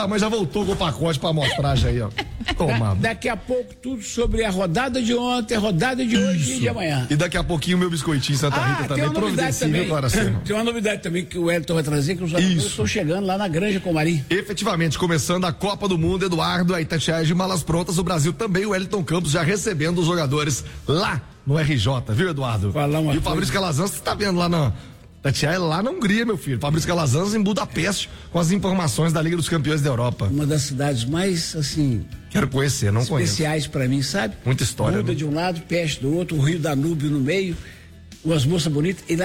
mas já voltou com o pacote pra amostragem aí, ó. Toma. Daqui a pouco tudo sobre a rodada de ontem, a rodada de hoje e de amanhã. E daqui a pouquinho o meu biscoitinho Santa Rita também, providencia, coração. Tem uma novidade também que o Wellington vai trazer, que os jogadores estão chegando lá na Granja Comari. Efetivamente, começando a Copa do Mundo, Eduardo, a Itatiaia de malas prontas, o Brasil também, o Wellington Campos já recebendo os jogadores lá no RJ, viu, Eduardo? E o Fabrício Calazans, você tá vendo lá na Itatiaia, lá na Hungria, meu filho. Fabrício Calazans em Budapeste, com as informações da Liga dos Campeões da Europa. Uma das cidades mais, assim... Quero conhecer, não conheço. Especiais pra mim, sabe? Muita história. Muda, né? De um lado, peste do outro, o Rio Danúbio no meio, umas moças bonitas, e lá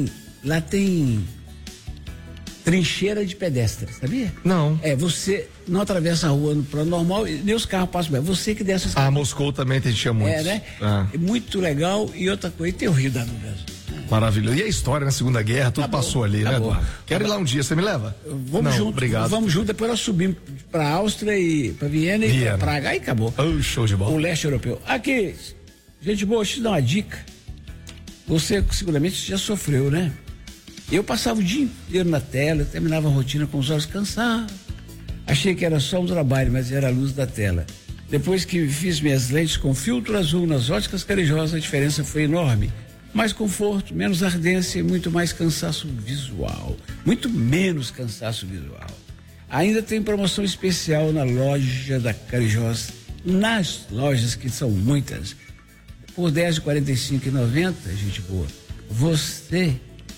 tem trincheira de pedestre, sabia? Não. Você não atravessa a rua no plano normal, nem os carros passam bem, você que desce as Moscou também tinha muito. Né? É muito legal, e outra coisa, tem o Rio Danúbio. Maravilhoso. E a história na Segunda Guerra, tudo passou ali, né, Eduardo? Quero ir lá um dia, você me leva? Vamos junto. Obrigado. Vamos junto, depois nós subimos pra Áustria e pra Viena e pra Praga, aí acabou. Show de bola. O leste europeu. Aqui, gente boa, deixa eu te dar uma dica. Você seguramente já sofreu, né? Eu passava o dia inteiro na tela, terminava a rotina com os olhos cansados. Achei que era só um trabalho, mas era a luz da tela. Depois que fiz minhas lentes com filtro azul nas óticas Carijós, a diferença foi enorme. Mais conforto, menos ardência e muito mais cansaço visual. Muito menos cansaço visual. Ainda tem promoção especial na loja da Carijós, nas lojas que são muitas. Por R$10 de R$ 45,90, gente boa, você,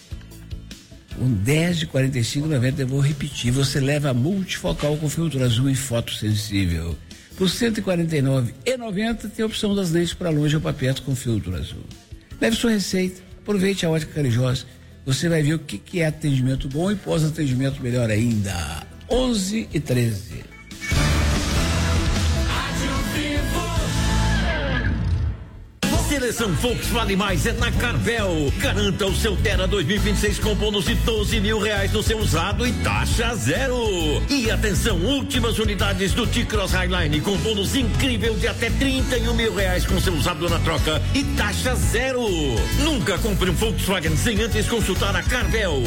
com R$10 de R$ 45,90, eu vou repetir, você leva a multifocal com filtro azul e fotossensível. Por R$ 149,90 tem a opção das lentes para longe ou para perto com filtro azul. Leve sua receita, aproveite a ótica Carijós. Você vai ver o que é atendimento bom e pós-atendimento melhor ainda. 11h13. Seleção Volks vale mais é na Carvel. Garanta o seu Terra 2026 com bônus de R$12 mil no seu usado e taxa zero. E atenção, últimas unidades do T-Cross Highline com bônus incrível de até R$31 mil com seu usado na troca e taxa zero. Nunca compre um Volkswagen sem antes consultar a Carvel.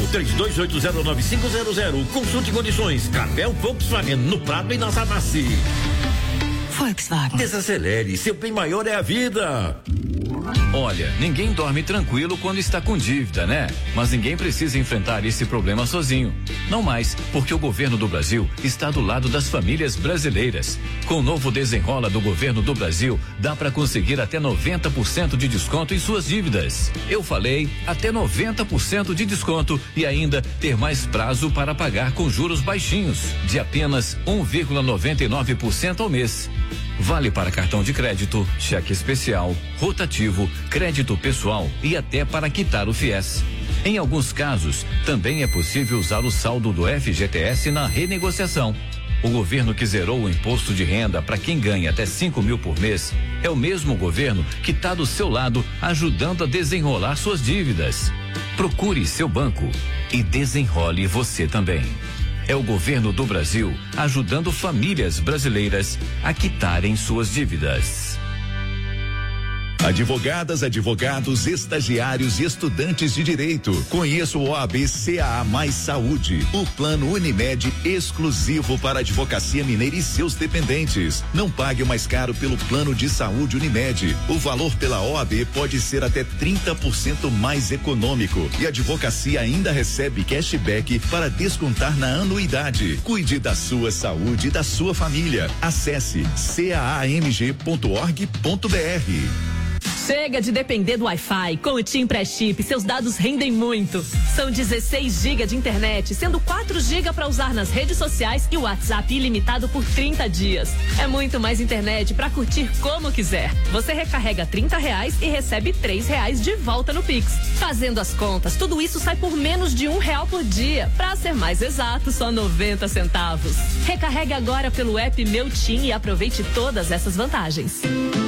32809500. Consulte condições. Carvel Volkswagen no Prado e na Savassi. Volkswagen. Desacelere, seu bem maior é a vida. Olha, ninguém dorme tranquilo quando está com dívida, né? Mas ninguém precisa enfrentar esse problema sozinho. Não mais, porque o governo do Brasil está do lado das famílias brasileiras. Com o novo Desenrola do governo do Brasil, dá para conseguir até 90% de desconto em suas dívidas. Eu falei, até 90% de desconto e ainda ter mais prazo para pagar com juros baixinhos, de apenas 1,99% ao mês. Vale para cartão de crédito, cheque especial, rotativo, crédito pessoal e até para quitar o FIES. Em alguns casos, também é possível usar o saldo do FGTS na renegociação. O governo que zerou o imposto de renda para quem ganha até 5 mil por mês é o mesmo governo que está do seu lado ajudando a desenrolar suas dívidas. Procure seu banco e desenrole você também. É o governo do Brasil ajudando famílias brasileiras a quitarem suas dívidas. Advogadas, advogados, estagiários e estudantes de direito. Conheça o OAB CAA Mais Saúde, o plano Unimed exclusivo para a advocacia mineira e seus dependentes. Não pague o mais caro pelo plano de saúde Unimed. O valor pela OAB pode ser até 30% mais econômico e a advocacia ainda recebe cashback para descontar na anuidade. Cuide da sua saúde e da sua família. Acesse caamg.org.br. Chega de depender do Wi-Fi. Com o TIM Pré-Chip, seus dados rendem muito. São 16 GB de internet, sendo 4 GB para usar nas redes sociais e o WhatsApp ilimitado por 30 dias. É muito mais internet para curtir como quiser. Você recarrega R$30 e recebe R$3 de volta no Pix. Fazendo as contas, tudo isso sai por menos de R$1 por dia. Para ser mais exato, só 90 centavos. Recarregue agora pelo app Meu TIM e aproveite todas essas vantagens.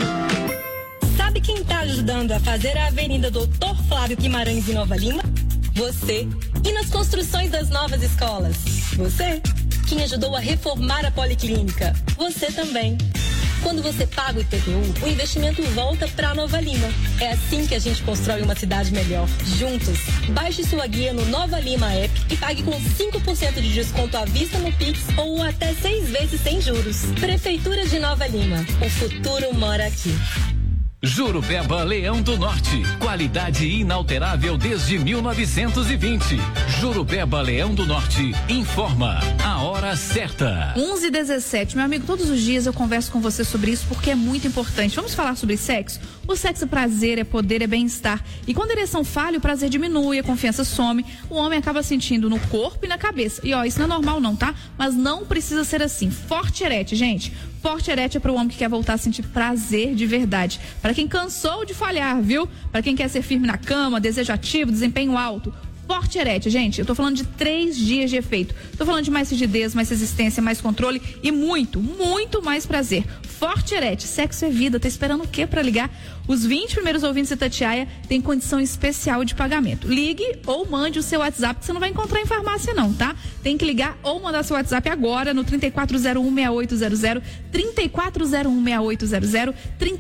Sabe quem está ajudando a fazer a Avenida Doutor Flávio Guimarães em Nova Lima? Você. E nas construções das novas escolas? Você. Quem ajudou a reformar a Policlínica? Você também. Quando você paga o IPTU, o investimento volta para Nova Lima. É assim que a gente constrói uma cidade melhor. Juntos. Baixe sua guia no Nova Lima App e pague com 5% de desconto à vista no Pix ou até 6 vezes sem juros. Prefeitura de Nova Lima. O futuro mora aqui. Jurupeba Leão do Norte, qualidade inalterável desde 1920. Jurupeba Leão do Norte informa a hora certa. 11h17, meu amigo, todos os dias eu converso com você sobre isso porque é muito importante. Vamos falar sobre sexo? O sexo é prazer, é poder, é bem-estar. E quando a ereção falha, o prazer diminui, a confiança some, o homem acaba sentindo no corpo e na cabeça. E isso não é normal não, tá? Mas não precisa ser assim. Forte Erete, gente. Forte Erete é para o homem que quer voltar a sentir prazer de verdade. Para quem cansou de falhar, viu? Para quem quer ser firme na cama, desejo ativo, desempenho alto. Forte Erete, gente, eu tô falando de 3 dias de efeito. Tô falando de mais rigidez, mais resistência, mais controle e muito, muito mais prazer. Forte Erete, sexo é vida, tá esperando o quê pra ligar? Os 20 primeiros ouvintes de Itatiaia têm condição especial de pagamento. Ligue ou mande o seu WhatsApp, que você não vai encontrar em farmácia não, tá? Tem que ligar ou mandar seu WhatsApp agora no 3401-6800, 3401-6800,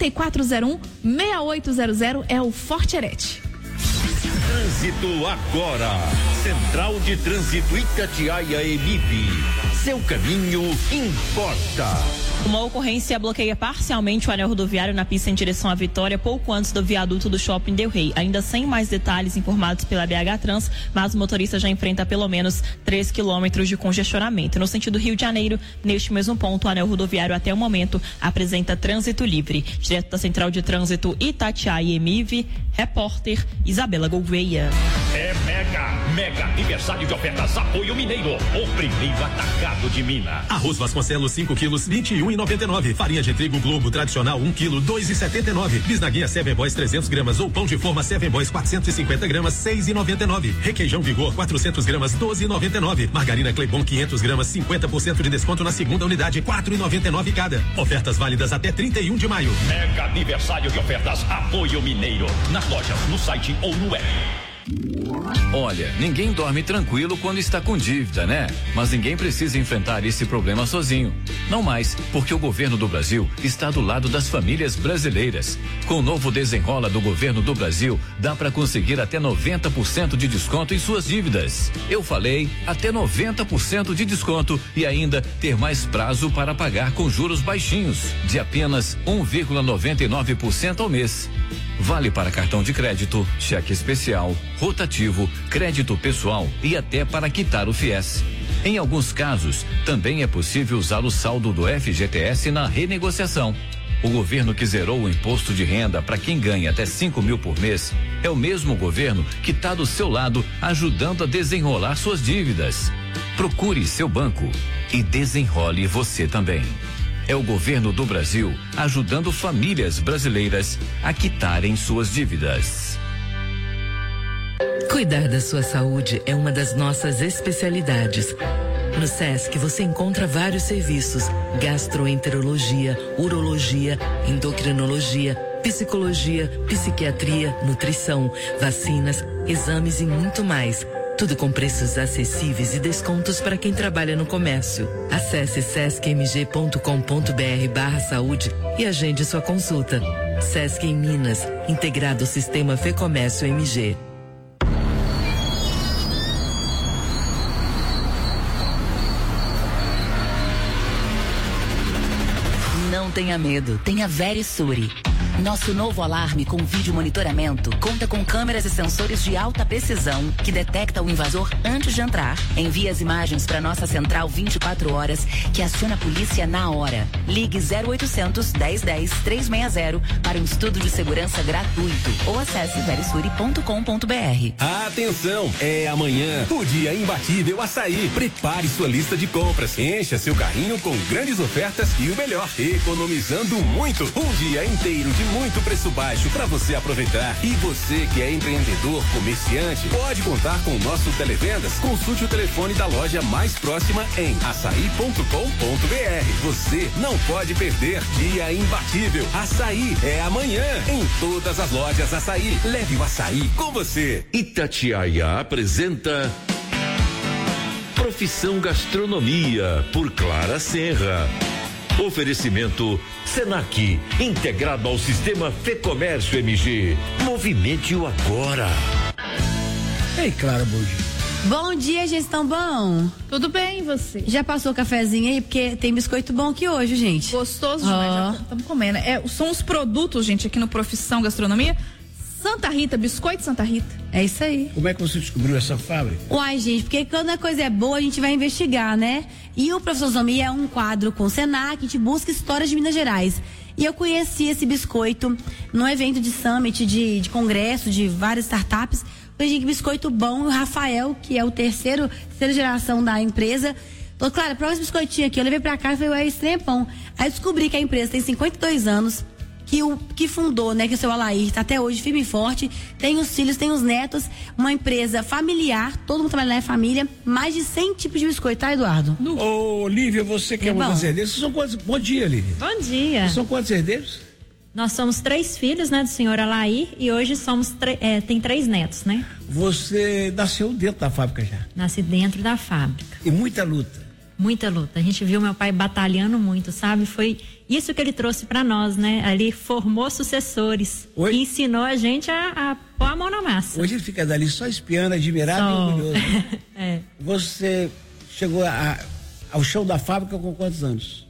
3401-6800 é o Forte Erete. Trânsito agora. Central de Trânsito Itatiaia Emib. Seu caminho importa. Uma ocorrência bloqueia parcialmente o anel rodoviário na pista em direção à Vitória, pouco antes do viaduto do Shopping Del Rey. Ainda sem mais detalhes informados pela BH Trans, mas o motorista já enfrenta pelo menos 3 quilômetros de congestionamento. No sentido Rio de Janeiro, neste mesmo ponto, o anel rodoviário até o momento apresenta trânsito livre. Direto da Central de Trânsito Itatiaia Emib, repórter Isabela Gouveia. É mega aniversário de ofertas Apoio Mineiro, o primeiro atacado de Minas. Arroz Vasconcelos 5 quilos, 21,99. Farinha de trigo Globo tradicional 1 quilo, 2,79. Bisnaguinha Seven Boys 300 gramas ou pão de forma Seven Boys 450 gramas, 6,99. Requeijão Vigor 400 gramas, 12,99. Margarina Cleibon 500 gramas, 50% de desconto na segunda unidade, 4,99 cada. Ofertas válidas até 31 de maio. Mega aniversário de ofertas Apoio Mineiro. Nas lojas, no site ou no app. Olha, ninguém dorme tranquilo quando está com dívida, né? Mas ninguém precisa enfrentar esse problema sozinho. Não mais, porque o governo do Brasil está do lado das famílias brasileiras. Com o novo Desenrola do governo do Brasil, dá para conseguir até 90% de desconto em suas dívidas. Eu falei, até 90% de desconto e ainda ter mais prazo para pagar com juros baixinhos, de apenas 1,99% ao mês. Vale para cartão de crédito, cheque especial, rotativo, crédito pessoal e até para quitar o FIES. Em alguns casos, também é possível usar o saldo do FGTS na renegociação. O governo que zerou o imposto de renda para quem ganha até 5 mil por mês é o mesmo governo que está do seu lado ajudando a desenrolar suas dívidas. Procure seu banco e desenrole você também. É o governo do Brasil ajudando famílias brasileiras a quitarem suas dívidas. Cuidar da sua saúde é uma das nossas especialidades. No SESC você encontra vários serviços: gastroenterologia, urologia, endocrinologia, psicologia, psiquiatria, nutrição, vacinas, exames e muito mais. Tudo com preços acessíveis e descontos para quem trabalha no comércio. Acesse sescmg.com.br/saúde e agende sua consulta. SESC em Minas, integrado ao sistema Fecomércio MG. Não tenha medo, tenha Verisure. Nosso novo alarme com vídeo monitoramento conta com câmeras e sensores de alta precisão que detecta o invasor antes de entrar. Envia as imagens para nossa central 24 horas que aciona a polícia na hora. Ligue 0800 1010 360 para um estudo de segurança gratuito ou acesse verisure.com.br. Atenção, é amanhã o dia imbatível Açaí. Prepare sua lista de compras, encha seu carrinho com grandes ofertas e o melhor, economizando muito. Um dia inteiro de muito preço baixo para você aproveitar. E você que é empreendedor, comerciante, pode contar com o nosso Televendas. Consulte o telefone da loja mais próxima em açaí.com.br. Você não pode perder. Dia imbatível Açaí é amanhã em todas as lojas Açaí. Leve o açaí com você. Itatiaia apresenta Profissão Gastronomia por Clara Serra. Oferecimento Senac, integrado ao sistema Fecomércio MG. Movimente-o agora. Ei, Clara, bom dia. Bom dia, gestão bom. Tudo bem, e você? Já passou o cafezinho aí? Porque tem biscoito bom aqui hoje, gente. Gostoso demais, já estamos comendo. São os produtos, gente, aqui no Profissão Gastronomia. Santa Rita, biscoito Santa Rita. É isso aí. Como é que você descobriu essa fábrica? Uai, gente, porque quando a coisa é boa, a gente vai investigar, né? E o Profissão Gastronomia é um quadro com o Senac, a gente busca histórias de Minas Gerais. E eu conheci esse biscoito num evento de summit, de congresso, de várias startups. Falei, que biscoito bom. O Rafael, que é o terceira geração da empresa, falou, claro, prova esse biscoitinho aqui. Eu levei pra casa e falei, é estranho pão. Aí descobri que a empresa tem 52 anos, que o que fundou, né, que é o seu Alair, tá até hoje firme e forte, tem os filhos, tem os netos, uma empresa familiar, todo mundo trabalha na família, mais de 100 tipos de biscoito, tá, Eduardo? Ô, Olívia, você que é uma das herdeiras, vocês são quantos? Bom dia, Olívia. Bom dia. Vocês são quantos herdeiros? Nós somos 3 filhos, né, do senhor Alair, e hoje tem 3 netos, né? Você nasceu dentro da fábrica já? Nasci dentro da fábrica. E muita luta? Muita luta. A gente viu meu pai batalhando muito, sabe? Foi isso que ele trouxe pra nós, né? Ali formou sucessores. E ensinou a gente a pôr a mão na massa. Hoje ele fica dali só espiando, admirado e orgulhoso. É. Você chegou ao chão da fábrica com quantos anos?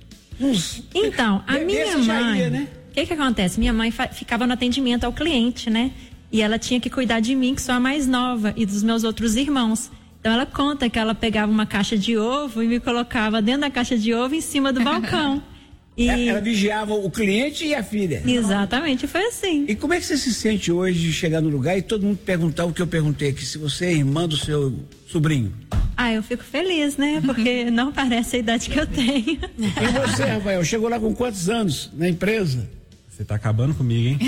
Então, a minha mãe... Ia, né? O que acontece? Minha mãe ficava no atendimento ao cliente, né? E ela tinha que cuidar de mim, que sou a mais nova, e dos meus outros irmãos. Então ela conta que ela pegava uma caixa de ovo e me colocava dentro da caixa de ovo em cima do balcão. E... Ela vigiava o cliente e a filha. Exatamente, foi assim. E como é que você se sente hoje de chegar no lugar e todo mundo perguntar o que eu perguntei aqui, se você é irmã do seu sobrinho? Eu fico feliz, né? Porque não parece a idade que eu tenho. E você, Rafael, chegou lá com quantos anos na empresa? Você tá acabando comigo, hein?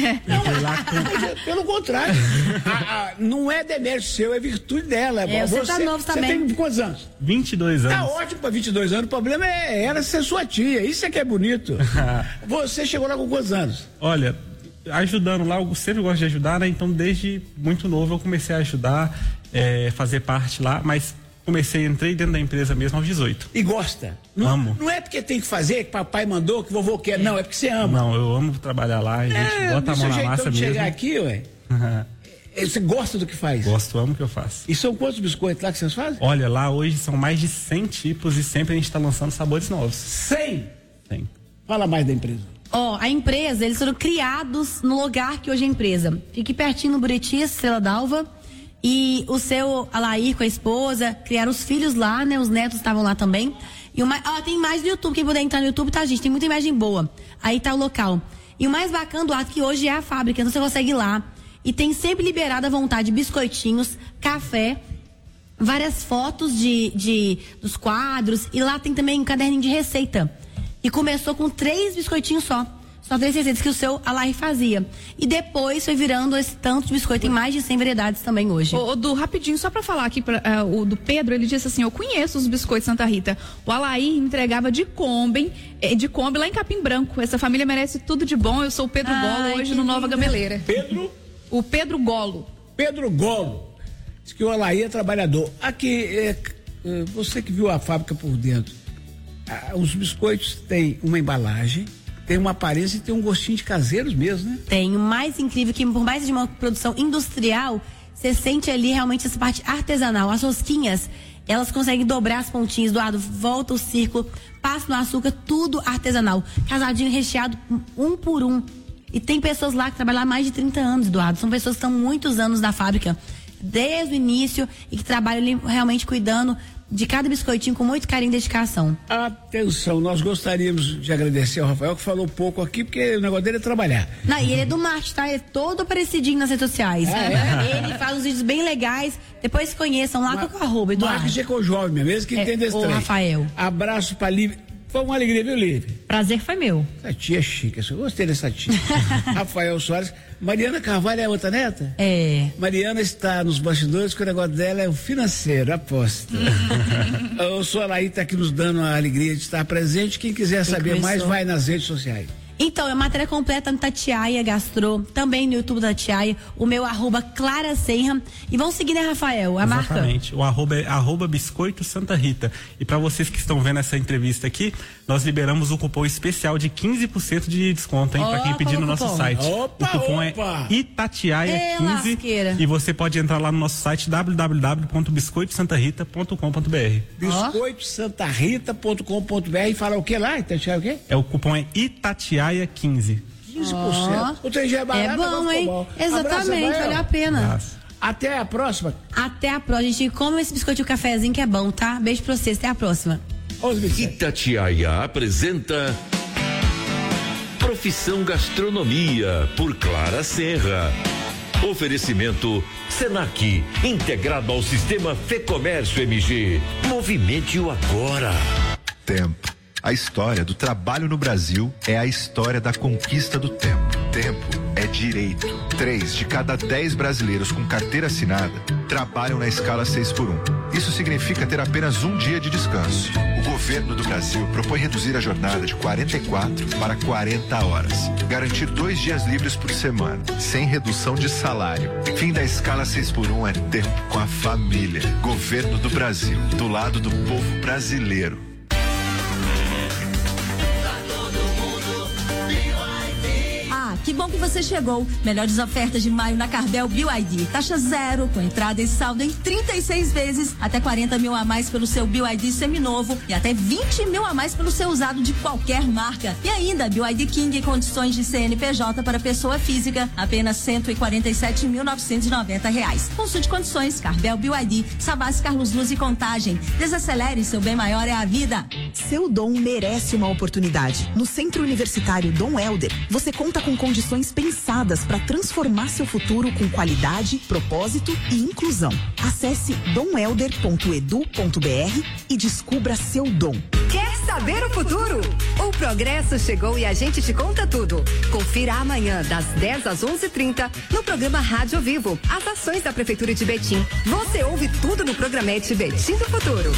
Pelo contrário. Não é demérito seu, é virtude dela. Você tá novo também. Você tem quantos anos? 22 anos. Tá ótimo pra 22 anos. O problema era ser sua tia. Isso é que é bonito. Você chegou lá com quantos anos? Olha, ajudando lá, eu sempre gosto de ajudar, né? Então, desde muito novo eu comecei a ajudar, fazer parte lá, mas entrei dentro da empresa mesmo aos 18. E gosta? Amo. Não é porque tem que fazer, que papai mandou, que vovô quer, não, é porque você ama. Não, eu amo trabalhar lá, a gente bota a mão na massa mesmo. Chegar aqui, ué, você gosta do que faz? Gosto, amo o que eu faço. E são quantos biscoitos lá que vocês fazem? Olha, lá hoje são mais de 100 tipos e sempre a gente está lançando sabores novos. 100? 100. Fala mais da empresa. A empresa, eles foram criados no lugar que hoje é a empresa. Fique pertinho no Buriti, Estrela d'Alva. E o seu Alair com a esposa, criaram os filhos lá, né? Os netos estavam lá também. E tem imagem no YouTube, quem puder entrar no YouTube, tá, gente? Tem muita imagem boa. Aí tá o local. E o mais bacana do ato que hoje é a fábrica, então você consegue ir lá. E tem sempre liberado à vontade biscoitinhos, café, várias fotos dos quadros. E lá tem também um caderninho de receita. E começou com 3 biscoitinhos só. Só 3 receitas que o seu Alair fazia. E depois foi virando esse tanto de biscoito. Tem mais de 100 variedades também hoje. Du, rapidinho, só pra falar aqui, o do Pedro, ele disse assim, eu conheço os biscoitos Santa Rita. O Alair entregava de Kombi lá em Capim Branco. Essa família merece tudo de bom. Eu sou o Pedro Golo, hoje no Nova Gameleira. Pedro? O Pedro Golo. Pedro Golo. Diz que o Alair é trabalhador. Aqui, você que viu a fábrica por dentro, os biscoitos têm uma embalagem, tem uma aparência e tem um gostinho de caseiros mesmo, né? Tem. O mais incrível que, por mais de uma produção industrial, você sente ali realmente essa parte artesanal. As rosquinhas, elas conseguem dobrar as pontinhas do lado, volta o círculo, passa no açúcar, tudo artesanal. Casadinho recheado, um por um. E tem pessoas lá que trabalham há mais de 30 anos, Eduardo. São pessoas que estão muitos anos na fábrica, desde o início, e que trabalham ali realmente cuidando de cada biscoitinho com muito carinho e dedicação. Atenção, nós gostaríamos de agradecer ao Rafael, que falou pouco aqui, porque o negócio dele é trabalhar. Não, e ele é do marketing, tá? Ele é todo aparecidinho nas redes sociais. Ele faz uns vídeos bem legais. Depois conheçam lá com o arroba, Eduardo. Marketing é com o jovem mesmo, que entende esse trem. Rafael. Abraço pra Lívia. Foi uma alegria, viu, Lívia? Prazer foi meu. Essa tia é chique, eu gostei dessa tia. Rafael Soares. Mariana Carvalho é outra neta? É. Mariana está nos bastidores, que o negócio dela é o financeiro, aposta. O senhor Alair está aqui nos dando a alegria de estar presente. Quem quiser saber mais, vai nas redes sociais. Então, a matéria completa no Tatiaia Gastro, também no YouTube da Tatiaia, o meu @Clara Senra. E vão seguir, né, Rafael? A Exatamente. marca? O @é Biscoito Santa Rita. E para vocês que estão vendo essa entrevista aqui, nós liberamos o cupom especial de 15% de desconto, hein? Para quem pedir no nosso site. O cupom é Itatiaia15. E você pode entrar lá no nosso site www.biscoitosantarita.com.br. Biscoitosantarita.com.br e fala o que lá? Itatiaia o quê? O cupom é Itatiaia15. 15%. O trem já é barato. É bom, hein? Bom. Exatamente, Abraço, valeu a pena. Nossa. Até a próxima. Até a próxima. A gente come esse biscoito e o cafezinho que é bom, tá? Beijo pra vocês, até a próxima. Itatiaia apresenta Profissão Gastronomia, por Clara Serra. Oferecimento Senac, integrado ao sistema Fecomércio MG. Movimente-o agora. Tempo. A história do trabalho no Brasil é a história da conquista do tempo. Tempo é direito. 3 de cada 10 brasileiros com carteira assinada trabalham na escala 6x1. Isso significa ter apenas um dia de descanso. O governo do Brasil propõe reduzir a jornada de 44 para 40 horas. Garantir 2 dias livres por semana, sem redução de salário. Fim da escala 6x1 é tempo com a família. Governo do Brasil, do lado do povo brasileiro. Que bom que você chegou. Melhores ofertas de maio na Carvel BYD. Taxa zero, com entrada e saldo em 36 vezes. Até 40 mil a mais pelo seu BYD seminovo. E até 20 mil a mais pelo seu usado de qualquer marca. E ainda, BYD King em condições de CNPJ para pessoa física. Apenas R$147.990. Consulte condições. Carvel BYD. Savassi, Carlos Luz e Contagem. Desacelere, seu bem maior é a vida. Seu dom merece uma oportunidade. No Centro Universitário Dom Helder, você conta com condições pensadas para transformar seu futuro com qualidade, propósito e inclusão. Acesse domhelder.edu.br e descubra seu dom. Quer saber o futuro? O Progresso chegou e a gente te conta tudo. Confira amanhã, das 10 às 11h30, no programa Rádio Vivo, as ações da Prefeitura de Betim. Você ouve tudo no Programete Betim do Futuro.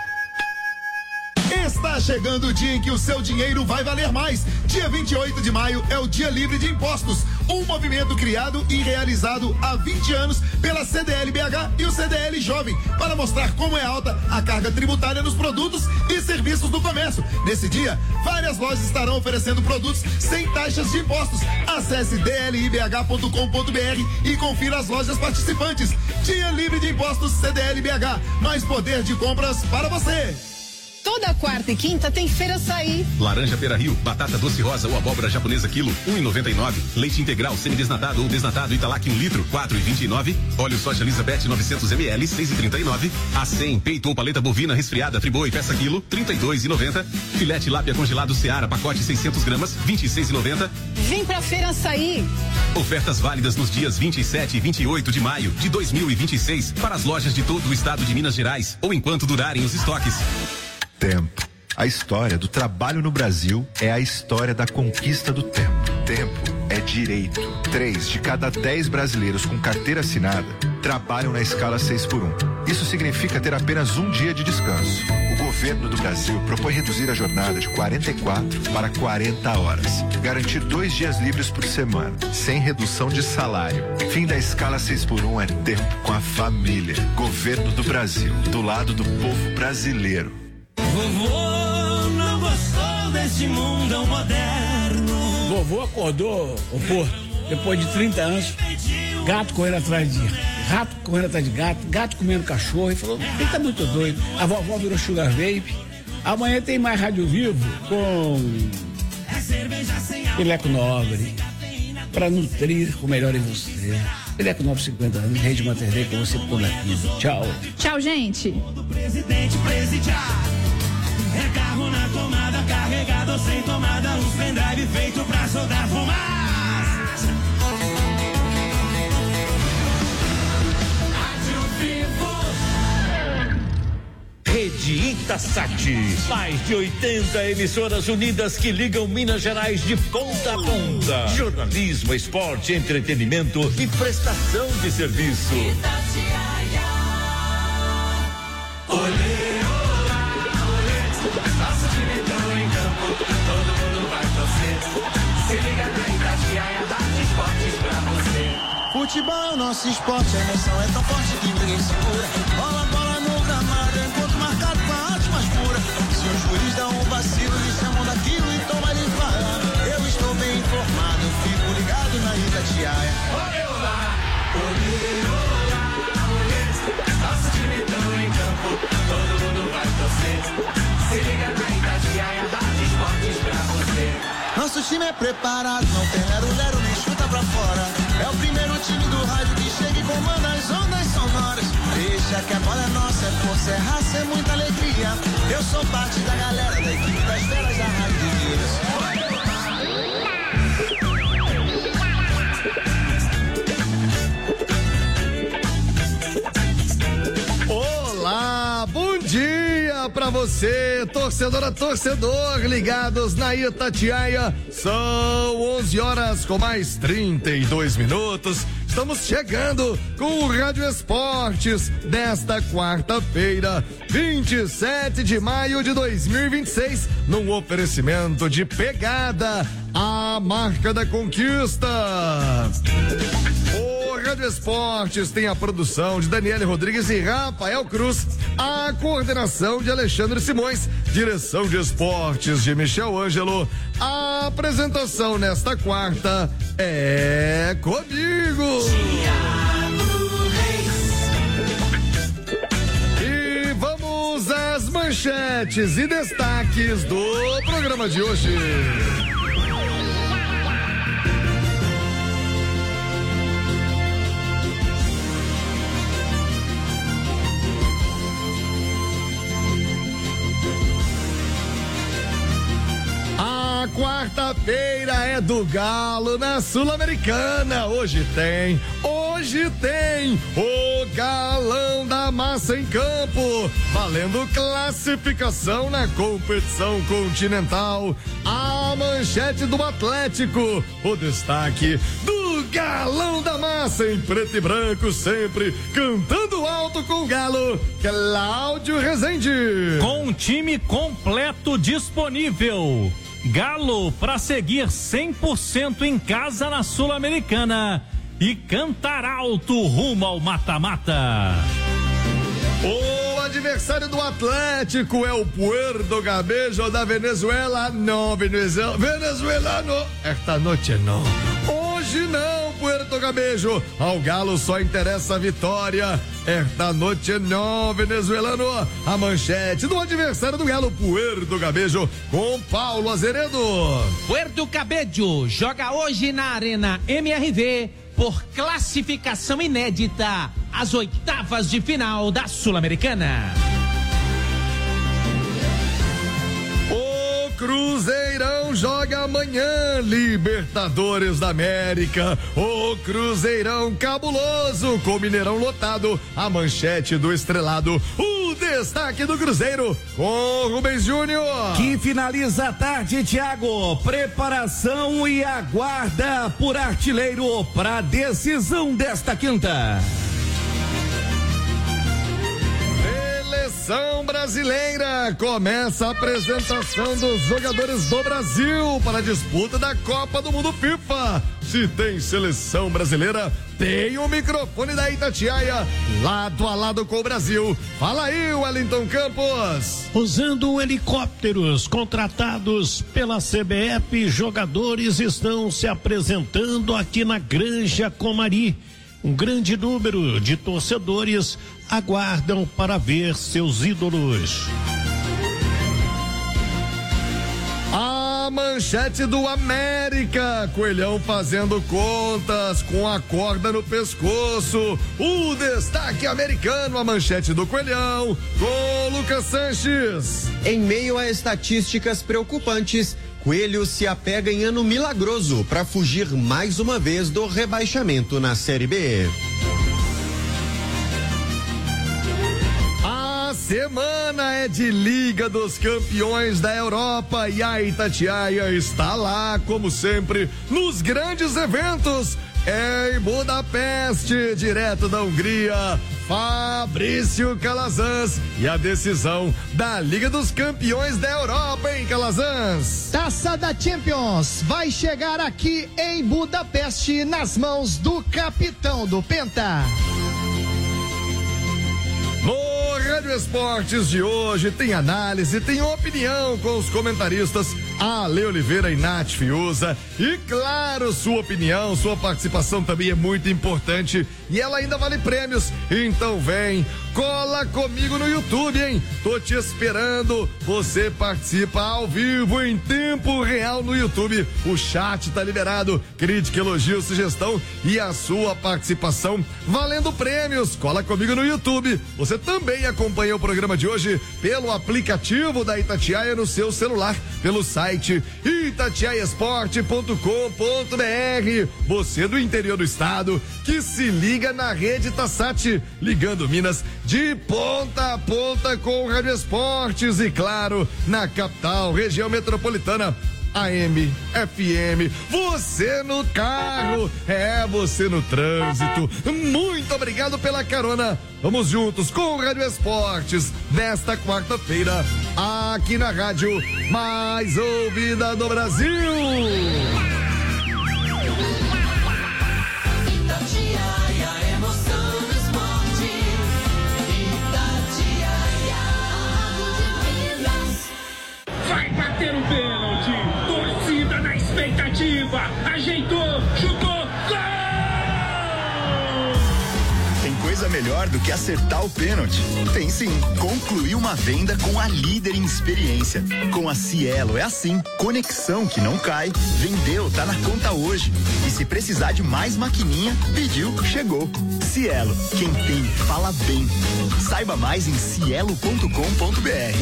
Está chegando o dia em que o seu dinheiro vai valer mais. Dia 28 de maio é o Dia Livre de Impostos, um movimento criado e realizado há 20 anos pela CDL-BH e o CDL Jovem, para mostrar como é alta a carga tributária nos produtos e serviços do comércio. Nesse dia, várias lojas estarão oferecendo produtos sem taxas de impostos. Acesse dlibh.com.br e confira as lojas participantes. Dia Livre de Impostos CDL-BH, mais poder de compras para você. Toda quarta e quinta tem Feira Açaí. Laranja Pera Rio, batata doce rosa ou abóbora japonesa quilo, R$1,99. Leite integral, semidesnatado ou desnatado Italac 1 litro, R$4,29. Óleo soja Elizabeth 900 ml, R$6,39. A100, peito ou paleta bovina resfriada Friboi peça quilo, R$32,90. Filete lábia congelado Seara, pacote 600 gramas, R$26,90. Vem pra Feira Açaí. Ofertas válidas nos dias 27 e 28 de maio de 2026 para as lojas de todo o estado de Minas Gerais ou enquanto durarem os estoques. Tempo. A história do trabalho no Brasil é a história da conquista do tempo. Tempo é direito. 3 de cada 10 brasileiros com carteira assinada trabalham na escala 6x1. Isso significa ter apenas um dia de descanso. O governo do Brasil propõe reduzir a jornada de 44 para 40 horas. Garantir 2 dias livres por semana, sem redução de salário. Fim da escala 6x1 é tempo com a família. Governo do Brasil, do lado do povo brasileiro. Vovô não gostou desse mundão moderno. Vovô acordou, depois de 30 anos, gato correndo atrás de rato, correndo atrás de gato, gato comendo cachorro, e falou, ele tá muito doido. A vovó virou sugar vape. Amanhã tem mais Rádio Vivo com Pileco Nobre, para nutrir o melhor em você. Pileco Nobre, 50 anos, Rede Mater Dei, com você por toda a vida. Tchau. Tchau, gente. Presidente presidiar. É carro na tomada, carregado sem tomada, os pendrive feito pra soltar fumaça. Rádio Vivo. Rede Itasat, mais de 80 emissoras unidas que ligam Minas Gerais de ponta a ponta. Jornalismo, esporte, entretenimento e prestação de serviço. Nosso time entrou em campo, todo mundo vai torcer. Futebol é o nosso esporte, a emoção é tão forte que ninguém segura. Bola, bola no gramado, encontro marcado com a arte mais pura. Se o juiz dá um vacilo, me chamam daquilo e toma de fala. Eu estou bem informado, fico ligado na Itatiaia. Olá, nosso time tão em campo, todo mundo vai torcer. Se liga na Itatiaia, Rádio Esportes pra você. Nosso time é preparado, não tem lero-lero nem chuta pra fora. É o primeiro time do rádio que chega e comanda as ondas sonoras. Deixa que a bola é nossa, é força, é raça, é muita alegria. Eu sou parte da galera da equipe das velas da Rádio de Minas. Olá, bom dia pra você, torcedora, torcedor, ligados na Itatiaia. São 11 horas com mais 32 minutos. Estamos chegando com o Rádio Esportes desta quarta-feira, 27 de maio de 2026, num oferecimento de Pegada, a marca da conquista. O Rádio Esportes tem a produção de Daniele Rodrigues e Rafael Cruz, a coordenação de Alexandre Simões, direção de esportes de Michel Ângelo. A apresentação nesta quarta é comigo. E vamos às manchetes e destaques do programa de hoje. Quarta-feira é do Galo na Sul-Americana. Hoje tem o Galão da Massa em campo, valendo classificação na competição continental. A manchete do Atlético, o destaque do Galão da Massa em preto e branco, sempre cantando alto com o Galo, Cláudio Rezende. Com um time completo disponível, Galo para seguir 100% em casa na Sul-Americana e cantar alto rumo ao mata-mata. O adversário do Atlético é o Puerto Cabello da Venezuela. Não, venezuelano, esta noite não. Hoje não, Puerto Cabello. Ao Galo só interessa a vitória. Esta noite não, venezuelano. A manchete do adversário do Galo, Puerto Cabello, com Paulo Azeredo. Puerto Cabello joga hoje na Arena MRV por classificação inédita às oitavas de final da Sul-Americana. Cruzeirão joga amanhã, Libertadores da América. O Cruzeirão cabuloso, com o Mineirão lotado. A manchete do Estrelado, o destaque do Cruzeiro, com Rubens Júnior. Que finaliza a tarde, Thiago. Preparação e aguarda por artilheiro para a decisão desta quinta. Seleção brasileira começa a apresentação dos jogadores do Brasil para a disputa da Copa do Mundo FIFA. Se tem seleção brasileira, tem o microfone da Itatiaia, lado a lado com o Brasil. Fala aí, Wellington Campos. Usando helicópteros contratados pela CBF, jogadores estão se apresentando aqui na Granja Comari. Um grande número de torcedores aguardam para ver seus ídolos. A manchete do América, Coelhão fazendo contas com a corda no pescoço. O destaque americano, a manchete do Coelhão, com Lucas Sanches. Em meio a estatísticas preocupantes, Coelho se apega em ano milagroso para fugir mais uma vez do rebaixamento na Série B. A semana é de Liga dos Campeões da Europa e a Itatiaia está lá, como sempre, nos grandes eventos. em Budapeste, direto da Hungria, Fabrício Calazans. E a decisão da Liga dos Campeões da Europa, hein, Calazans? Taça da Champions vai chegar aqui em Budapeste nas mãos do capitão do Penta. No Rádio Esportes de hoje tem análise, tem opinião com os comentaristas Ale Oliveira e Nath Fiuza. E claro, sua opinião, sua participação também é muito importante e ela ainda vale prêmios. Então vem, cola comigo no YouTube, hein? Tô te esperando. Você participa ao vivo em tempo real no YouTube. O chat tá liberado. Crítica, elogio, sugestão e a sua participação valendo prêmios. Cola comigo no YouTube. Você também acompanha o programa de hoje pelo aplicativo da Itatiaia no seu celular, pelo site itatiaiasport.com.br. Você do interior do estado que se liga na rede Tassat, ligando Minas de ponta a ponta com o Rádio Esportes e claro, na capital, região metropolitana, AM, FM, você no carro, você no trânsito. Muito obrigado pela carona. Vamos juntos com o Rádio Esportes nesta quarta-feira, aqui na rádio mais ouvida do Brasil. Itatiaia, emoção do esporte. Itatiaia, de Minas. Vai bater um pênalti. Torcida na expectativa. Ajeitou, chutou. Tem coisa melhor do que acertar o pênalti? Tem sim. Concluir uma venda com a líder em experiência. Com a Cielo é assim. Conexão que não cai. Vendeu, tá na conta hoje. E se precisar de mais maquininha, pediu, chegou. Cielo, quem tem, fala bem. Saiba mais em cielo.com.br.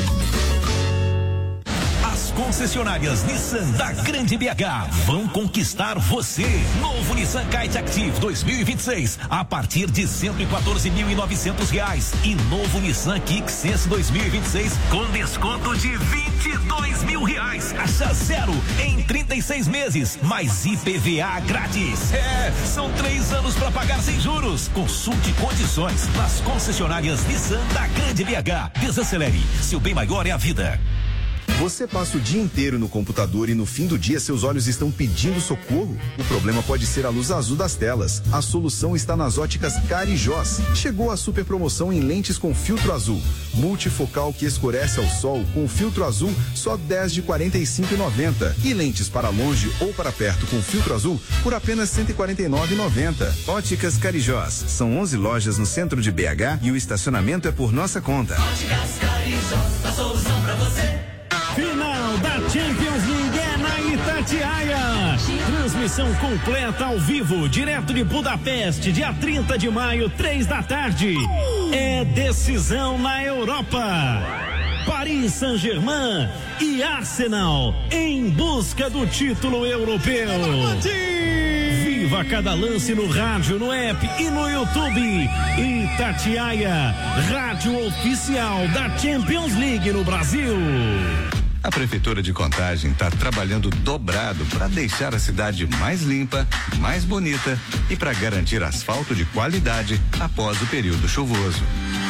As concessionárias Nissan da Grande BH vão conquistar você. Novo Nissan Kite Active 2026 a partir de R$114.900 e novo Nissan Kicks Sense 2026 com desconto de R$22.000. Taxa zero em 36 meses, mais IPVA grátis. São 3 anos para pagar sem juros. Consulte condições nas concessionárias Nissan da Grande BH. Desacelere, seu bem maior é a vida. Você passa o dia inteiro no computador e no fim do dia seus olhos estão pedindo socorro? O problema pode ser a luz azul das telas. A solução está nas óticas Carijós. Chegou a super promoção em lentes com filtro azul. Multifocal que escurece ao sol com filtro azul só 10 de R$ 45,90. E lentes para longe ou para perto com filtro azul por apenas R$ 149,90. Óticas Carijós. São 11 lojas no centro de BH e o estacionamento é por nossa conta. Óticas Carijós, a solução pra você. Final da Champions League é na Itatiaia. Transmissão completa ao vivo, direto de Budapeste, dia 30 de maio, 3 da tarde. É decisão na Europa. Paris Saint-Germain e Arsenal em busca do título europeu. Viva cada lance no rádio, no app e no YouTube. Itatiaia, rádio oficial da Champions League no Brasil. A Prefeitura de Contagem está trabalhando dobrado para deixar a cidade mais limpa, mais bonita e para garantir asfalto de qualidade após o período chuvoso.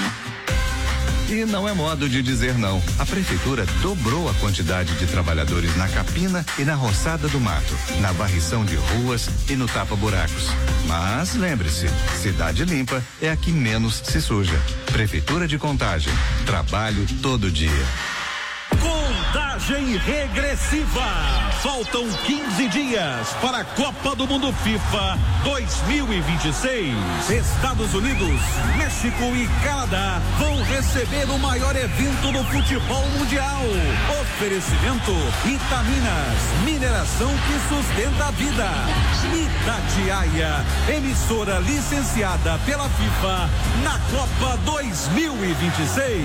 E não é modo de dizer não. A Prefeitura dobrou a quantidade de trabalhadores na capina e na roçada do mato, na varrição de ruas e no tapa-buracos. Mas lembre-se, cidade limpa é a que menos se suja. Prefeitura de Contagem, trabalho todo dia. Contagem regressiva. Faltam 15 dias para a Copa do Mundo FIFA 2026. Estados Unidos, México e Canadá vão receber o maior evento do futebol mundial. Oferecimento Itaminas, mineração que sustenta a vida. Itatiaia, emissora licenciada pela FIFA na Copa 2026.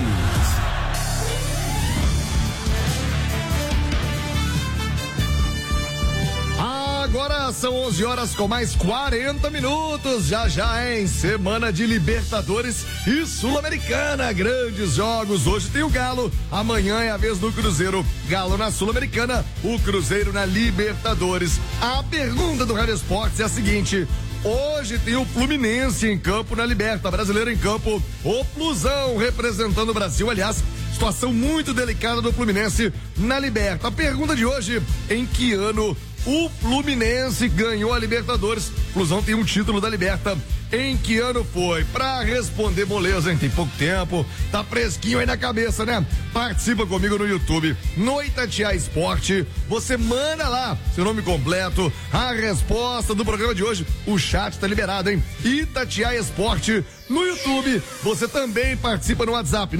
Agora são 11 horas com mais 40 minutos, já em semana de Libertadores e Sul-Americana, grandes jogos, hoje tem o Galo, amanhã é a vez do Cruzeiro, Galo na Sul-Americana, o Cruzeiro na Libertadores. A pergunta do Rádio Esportes é a seguinte: hoje tem o Fluminense em campo na Liberta, brasileiro em campo, o Flusão representando o Brasil, aliás, situação muito delicada do Fluminense na Liberta. A pergunta de hoje, em que ano o Fluminense ganhou a Libertadores? Flusão tem um título da Liberta. Em que ano foi? Pra responder, moleza, hein? Tem pouco tempo, tá fresquinho aí na cabeça, né? Participa comigo no YouTube, no Itatiaia Esporte. Você manda lá seu nome completo, a resposta do programa de hoje. O chat tá liberado, hein? Itatiaia Esporte no YouTube. Você também participa no WhatsApp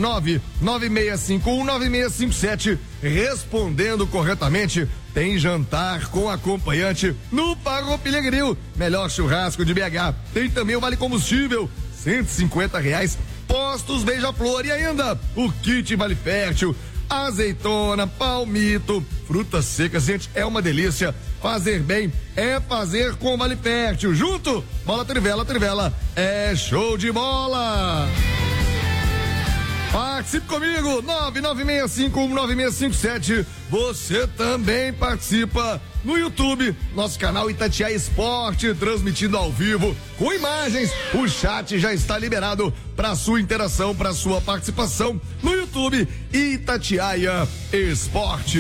996519657. Respondendo corretamente, tem jantar com acompanhante no Farroupilha Grill, melhor churrasco de BH. Tem também o Vale Combustível, R$150. Postos Beija-Flor e ainda o kit Vale Fértil, azeitona, palmito, frutas secas. Gente, é uma delícia. Fazer bem é fazer com Vale Fértil. Junto, bola Trivela, é show de bola. Participe comigo, 996519657. Você também participa no YouTube, nosso canal Itatiaia Esporte, transmitindo ao vivo com imagens. O chat já está liberado para sua interação, para sua participação no YouTube Itatiaia Esporte.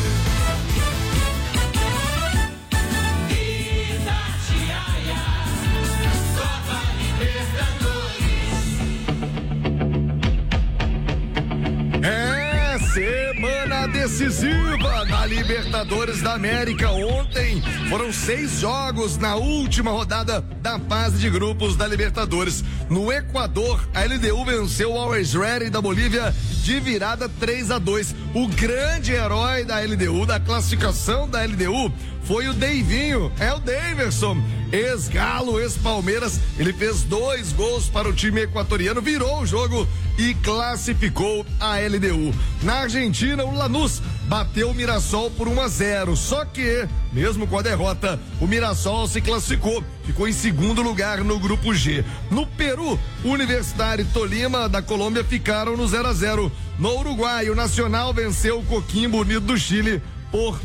Semana decisiva da Libertadores da América. Ontem foram 6 jogos na última rodada da fase de grupos da Libertadores. No Equador, a LDU venceu o Always Ready da Bolívia de virada 3-2. O grande herói da LDU, da classificação da LDU, foi o Deivinho, é o Daverson, ex-Galo, ex-Palmeiras. Ele fez 2 gols para o time equatoriano, virou o jogo e classificou a LDU. Na Argentina, o Lanús bateu o Mirassol por 1-0. Só que, mesmo com a derrota, o Mirassol se classificou, ficou em segundo lugar no grupo G. No Peru, o Universitário e Tolima da Colômbia ficaram no 0-0. No Uruguai, o Nacional venceu o Coquimbo Unido do Chile por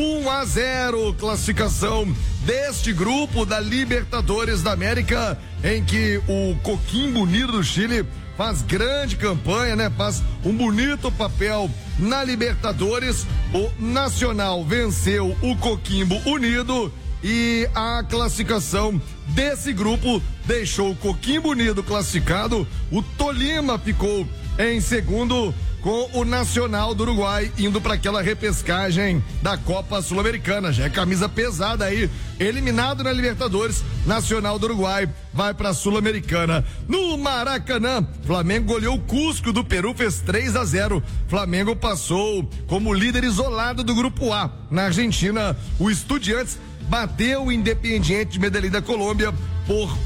1-0, classificação deste grupo da Libertadores da América, em que o Coquimbo Unido do Chile faz grande campanha, né? Faz um bonito papel na Libertadores. O Nacional venceu o Coquimbo Unido e a classificação desse grupo deixou o Coquimbo Unido classificado. O Tolima ficou em segundo, com o Nacional do Uruguai indo para aquela repescagem da Copa Sul-Americana. Já é camisa pesada aí, eliminado na Libertadores. Nacional do Uruguai vai para a Sul-Americana. No Maracanã, Flamengo goleou o Cusco do Peru, fez 3-0. Flamengo passou como líder isolado do grupo A. Na Argentina, o Estudiantes bateu o Independiente Medellín da Colômbia por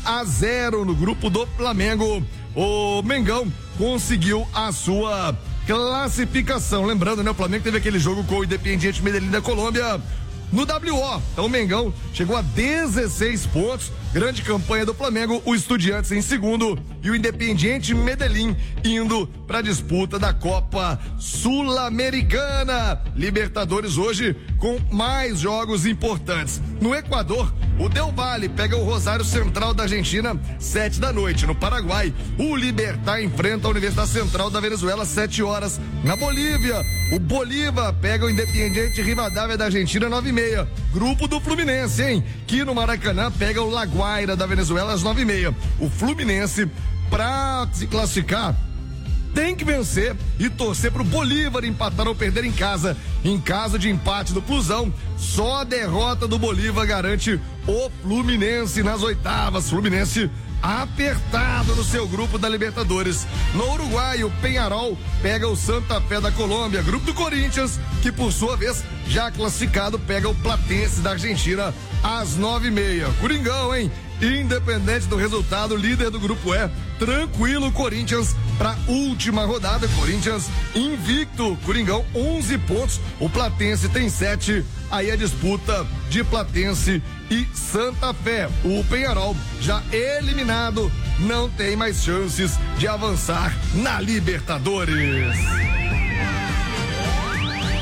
1-0 no grupo do Flamengo. O Mengão conseguiu a sua classificação. Lembrando, né? O Flamengo teve aquele jogo com o Independiente Medellín da Colômbia no WO. Então o Mengão chegou a 16 pontos. Grande campanha do Flamengo. O Estudiantes em segundo e o Independiente Medellín indo para a disputa da Copa Sul-Americana. Libertadores hoje com mais jogos importantes. No Equador, o Del Valle pega o Rosário Central da Argentina, 7 da noite. No Paraguai, o Libertad enfrenta a Universidade Central da Venezuela, 7 horas. Na Bolívia, o Bolívar pega o Independiente Rivadavia da Argentina, 9h30. Grupo do Fluminense, hein? Que no Maracanã pega o La Guaira da Venezuela às 9h30. O Fluminense, pra se classificar, tem que vencer e torcer pro Bolívar empatar ou perder em casa. Em caso de empate do Flusão, só a derrota do Bolívar garante o Fluminense nas oitavas. Fluminense apertado no seu grupo da Libertadores. No Uruguai, o Peñarol pega o Santa Fé da Colômbia. Grupo do Corinthians, que por sua vez, já classificado, pega o Platense da Argentina às 9h30. Coringão, hein? Independente do resultado, líder do grupo E, tranquilo, Corinthians para última rodada. Corinthians invicto, Coringão 11 pontos, o Platense tem 7. Aí a disputa de Platense e Santa Fé. O Peñarol já eliminado, não tem mais chances de avançar na Libertadores.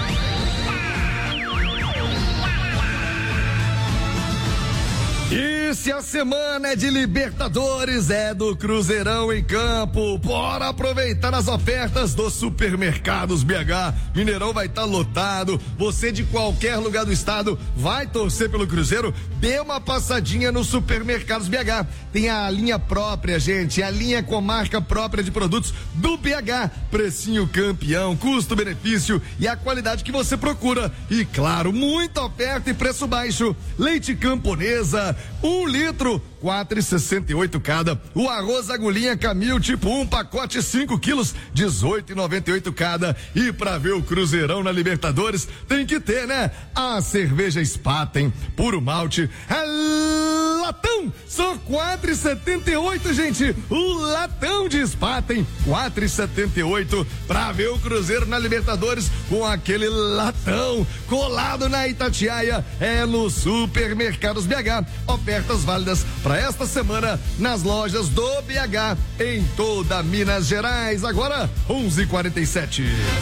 E disse, a semana é de Libertadores, é do Cruzeirão em campo. Bora aproveitar as ofertas dos supermercados BH. Mineirão vai estar lotado. Você de qualquer lugar do estado vai torcer pelo Cruzeiro? Dê uma passadinha nos supermercados BH. Tem a linha própria, gente, a linha com marca própria de produtos do BH. Precinho campeão, custo-benefício e a qualidade que você procura. E claro, muita oferta e preço baixo. Leite Camponesa, 1 litro, 4,68 cada. O arroz agulhinha Camil tipo 1, pacote 5 quilos, 18,98 cada. E pra ver o Cruzeirão na Libertadores, tem que ter, né? A cerveja Spaten, puro malte, latão, só 4,78, gente. O latão de Spaten, 4,78. Pra ver o Cruzeiro na Libertadores com aquele latão colado na Itatiaia, é no Supermercados BH. Ofertas válidas para esta semana nas lojas do BH em toda Minas Gerais. Agora 11:47.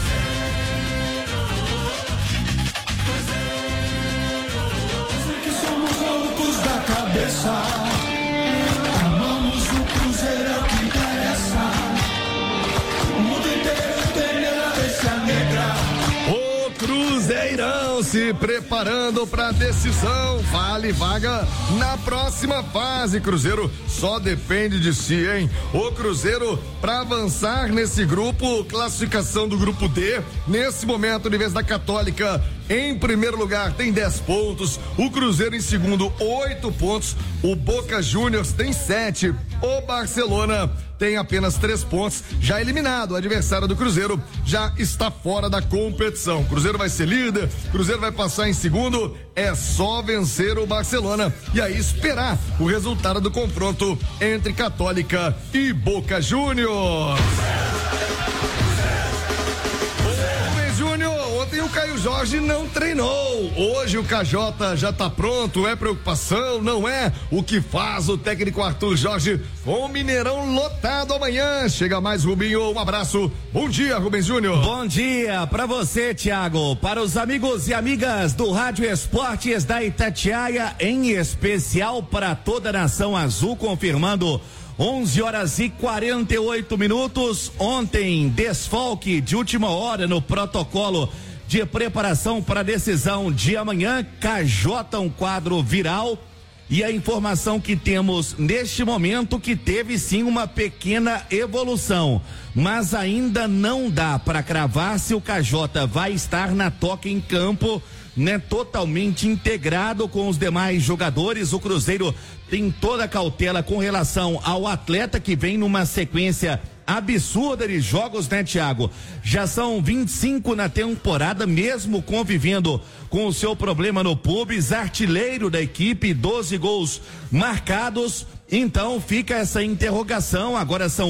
Somos loucos da cabeça. Amamos o Cruzeiro, é o que interessa. O mundo inteiro tem a cabeça negra. O Cruzeirão se preparando para a decisão. Vale vaga na próxima fase. Cruzeiro só depende de si, hein? O Cruzeiro, para avançar nesse grupo, classificação do grupo D, nesse momento, de vez da Católica em primeiro lugar tem 10 pontos, o Cruzeiro em segundo 8 pontos, o Boca Juniors tem 7, o Barcelona tem apenas 3 pontos, já eliminado. O adversário do Cruzeiro já está fora da competição. O Cruzeiro vai ser líder, o Cruzeiro vai passar em segundo, é só vencer o Barcelona e aí esperar o resultado do confronto entre Católica e Boca Juniors. Ontem o Caio Jorge não treinou. Hoje o KJ já tá pronto. É preocupação? Não é? O que faz o técnico Arthur Jorge com o Mineirão lotado amanhã? Chega mais, Rubinho. Um abraço. Bom dia, Rubens Júnior. Bom dia pra você, Thiago. Para os amigos e amigas do Rádio Esportes da Itatiaia, em especial para toda a nação azul, confirmando 11:48. Ontem, desfalque de última hora no protocolo de preparação para a decisão de amanhã. KJ, um quadro viral. E a informação que temos neste momento que teve sim uma pequena evolução, mas ainda não dá para cravar se o KJ vai estar na toca em campo, né, totalmente integrado com os demais jogadores. O Cruzeiro tem toda a cautela com relação ao atleta que vem numa sequência absurda de jogos, né, Thiago? Já são 25 na temporada, mesmo convivendo com o seu problema no pubis, artilheiro da equipe, 12 gols marcados. Então fica essa interrogação. Agora são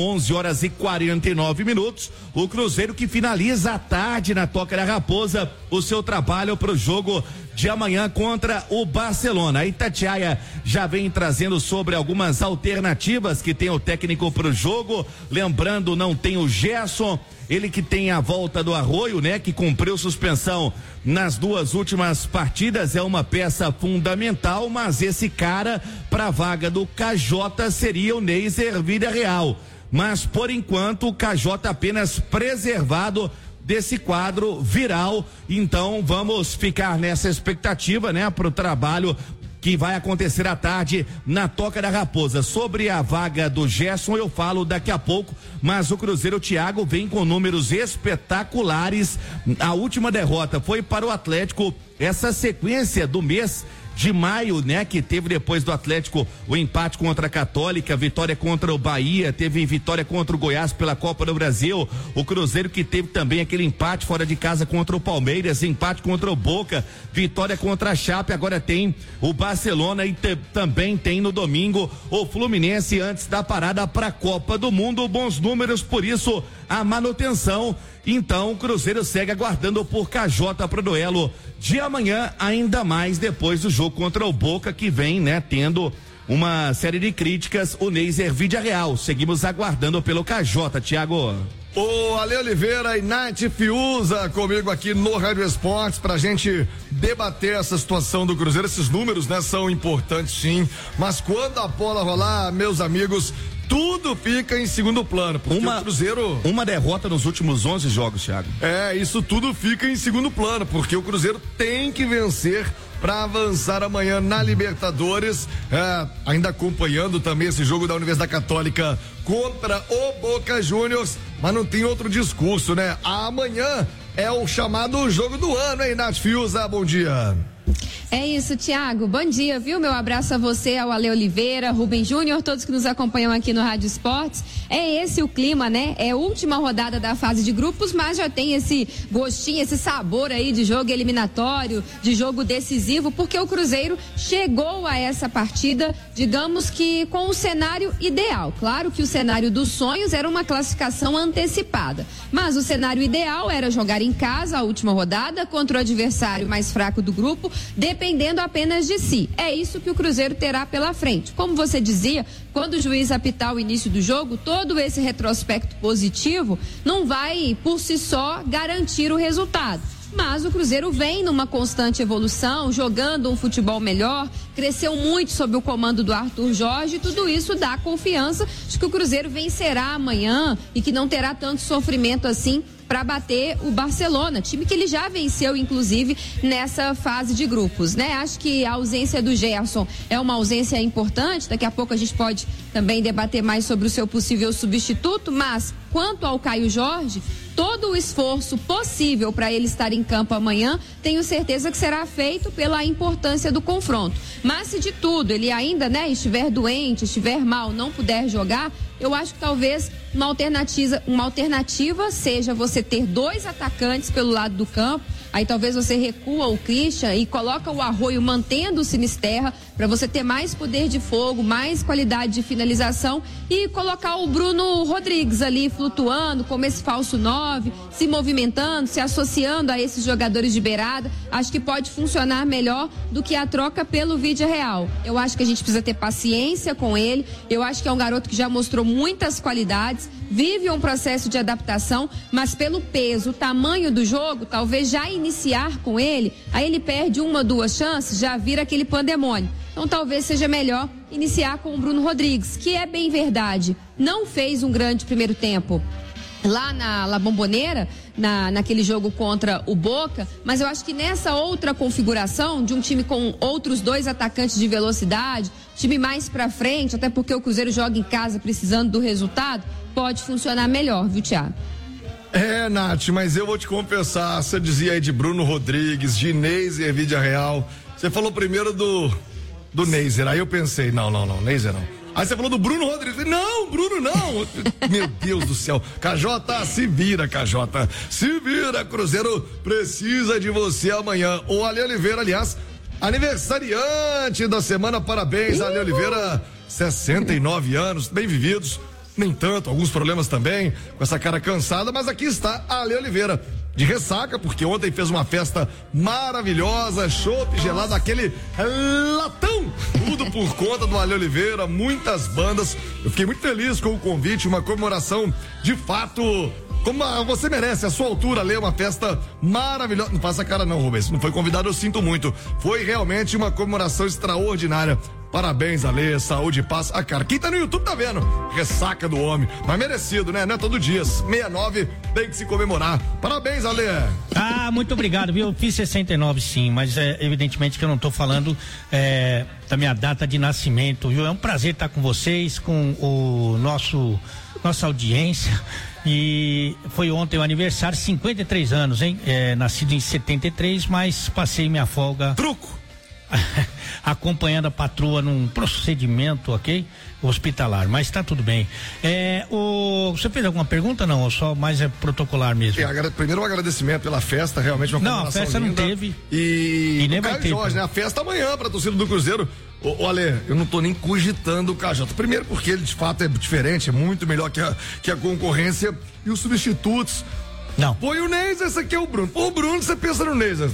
11:49. O Cruzeiro que finaliza à tarde na Toca da Raposa o seu trabalho para o jogo de amanhã contra o Barcelona. A Itatiaia já vem trazendo sobre algumas alternativas que tem o técnico para o jogo. Lembrando, não tem o Gerson, ele que tem a volta do Arroio, né, que cumpriu suspensão nas 2 últimas partidas, é uma peça fundamental, mas esse cara para a vaga do KJ seria o Neiser Villarreal. Mas por enquanto o KJ apenas preservado desse quadro viral. Então vamos ficar nessa expectativa, né, para o trabalho que vai acontecer à tarde na Toca da Raposa. Sobre a vaga do Gerson eu falo daqui a pouco, mas o Cruzeiro, Thiago, vem com números espetaculares. A última derrota foi para o Atlético. Essa sequência do mês de maio, né, que teve depois do Atlético o empate contra a Católica, vitória contra o Bahia, teve vitória contra o Goiás pela Copa do Brasil, o Cruzeiro que teve também aquele empate fora de casa contra o Palmeiras, empate contra o Boca, vitória contra a Chape, agora tem o Barcelona e também tem no domingo o Fluminense antes da parada para a Copa do Mundo. Bons números, por isso a manutenção. Então o Cruzeiro segue aguardando por KJ para o duelo de amanhã, ainda mais depois do jogo contra o Boca, que vem, né, tendo uma série de críticas, o Neiser Villarreal. Seguimos aguardando pelo KJ, Thiago. O Ale Oliveira e Nath Fiuza comigo aqui no Rádio Esportes pra gente debater essa situação do Cruzeiro. Esses números, né, são importantes sim, mas quando a bola rolar, meus amigos, tudo fica em segundo plano, porque o Cruzeiro... Uma derrota nos últimos 11 jogos, Thiago. Isso tudo fica em segundo plano, porque o Cruzeiro tem que vencer para avançar amanhã na Libertadores, ainda acompanhando também esse jogo da Universidade Católica contra o Boca Juniors, mas não tem outro discurso, né? Amanhã é o chamado jogo do ano, hein, Nath Fiuza? Bom dia. É isso, Thiago. Bom dia, viu? Meu abraço a você, ao Ale Oliveira, Rubem Júnior, todos que nos acompanham aqui no Rádio Esportes. É esse o clima, né? É a última rodada da fase de grupos, mas já tem esse gostinho, esse sabor aí de jogo eliminatório, de jogo decisivo, porque o Cruzeiro chegou a essa partida, digamos que com o cenário ideal. Claro que o cenário dos sonhos era uma classificação antecipada, mas o cenário ideal era jogar em casa a última rodada contra o adversário mais fraco do grupo, dependendo apenas de si. É isso que o Cruzeiro terá pela frente. Como você dizia, quando o juiz apitar o início do jogo, todo esse retrospecto positivo não vai, por si só, garantir o resultado. Mas o Cruzeiro vem numa constante evolução, jogando um futebol melhor, cresceu muito sob o comando do Arthur Jorge, e tudo isso dá confiança de que o Cruzeiro vencerá amanhã e que não terá tanto sofrimento assim para bater o Barcelona, time que ele já venceu, inclusive, nessa fase de grupos, né? Acho que a ausência do Gerson é uma ausência importante, daqui a pouco a gente pode também debater mais sobre o seu possível substituto, mas quanto ao Caio Jorge, todo o esforço possível para ele estar em campo amanhã, tenho certeza que será feito pela importância do confronto. Mas se de tudo ele ainda, né, estiver doente, estiver mal, não puder jogar, eu acho que talvez uma alternativa seja você ter 2 atacantes pelo lado do campo, aí talvez você recua o Christian e coloca o Arroio mantendo o Sinisterra para você ter mais poder de fogo, mais qualidade de finalização e colocar o Bruno Rodrigues ali flutuando como esse falso 9, se movimentando, se associando a esses jogadores de beirada. Acho que pode funcionar melhor do que a troca pelo Vídea Real. Eu acho que a gente precisa ter paciência com ele. Eu acho que é um garoto que já mostrou muitas qualidades, vive um processo de adaptação, mas pelo peso, o tamanho do jogo, talvez já iniciar com ele, aí ele perde 1 ou 2 chances, já vira aquele pandemônio. Então talvez seja melhor iniciar com o Bruno Rodrigues, que é bem verdade, não fez um grande primeiro tempo lá na La Bombonera, naquele jogo contra o Boca, mas eu acho que nessa outra configuração de um time com outros 2 atacantes de velocidade, time mais pra frente, até porque o Cruzeiro joga em casa precisando do resultado, pode funcionar melhor, viu, Thiago? Nath, mas eu vou te confessar, você dizia aí de Bruno Rodrigues, de Neiser, Vídea Real, você falou primeiro do Neiser, aí eu pensei, não, Neiser não. Aí você falou do Bruno Rodrigues. Não, Bruno não. Meu Deus do céu. KJ, se vira, KJ. Se vira, Cruzeiro precisa de você amanhã. O Ale Oliveira, aliás, aniversariante da semana, parabéns, Ale Oliveira, 69 anos, bem vividos. Nem tanto, alguns problemas também, com essa cara cansada, mas aqui está a Ale Oliveira, de ressaca, porque ontem fez uma festa maravilhosa, chopp gelado, aquele latão, tudo por conta do Ale Oliveira, muitas bandas. Eu fiquei muito feliz com o convite, uma comemoração de fato, como você merece, a sua altura, Ale, uma festa maravilhosa. Não faça cara não, Rubens, não foi convidado, eu sinto muito. Foi realmente uma comemoração extraordinária. Parabéns, Ale, saúde e paz. Cara, quem tá no YouTube tá vendo. Ressaca do homem. Mas merecido, né? Não é todo dia. 69 tem que se comemorar. Parabéns, Ale. Muito obrigado, viu? Eu fiz 69 sim, mas evidentemente que eu não tô falando da minha data de nascimento, viu? É um prazer estar com vocês, com o nossa audiência. E foi ontem o aniversário, 53 anos, hein? Nascido em 73, mas passei minha folga. Truco! Acompanhando a patroa num procedimento, ok? Hospitalar, mas tá tudo bem. Você fez alguma pergunta, não? Ou só mais protocolar mesmo? Primeiro um agradecimento pela festa, realmente uma comemoração linda. Não, a festa não teve. E nem vai ter. Jorge, né? A festa amanhã pra torcida do Cruzeiro. Ale, eu não tô nem cogitando o KJ. Primeiro porque ele de fato é diferente, é muito melhor que a concorrência. E os substitutos, Não. Põe o Neisa, esse aqui é o Bruno. O Bruno, você pensa no Neisa.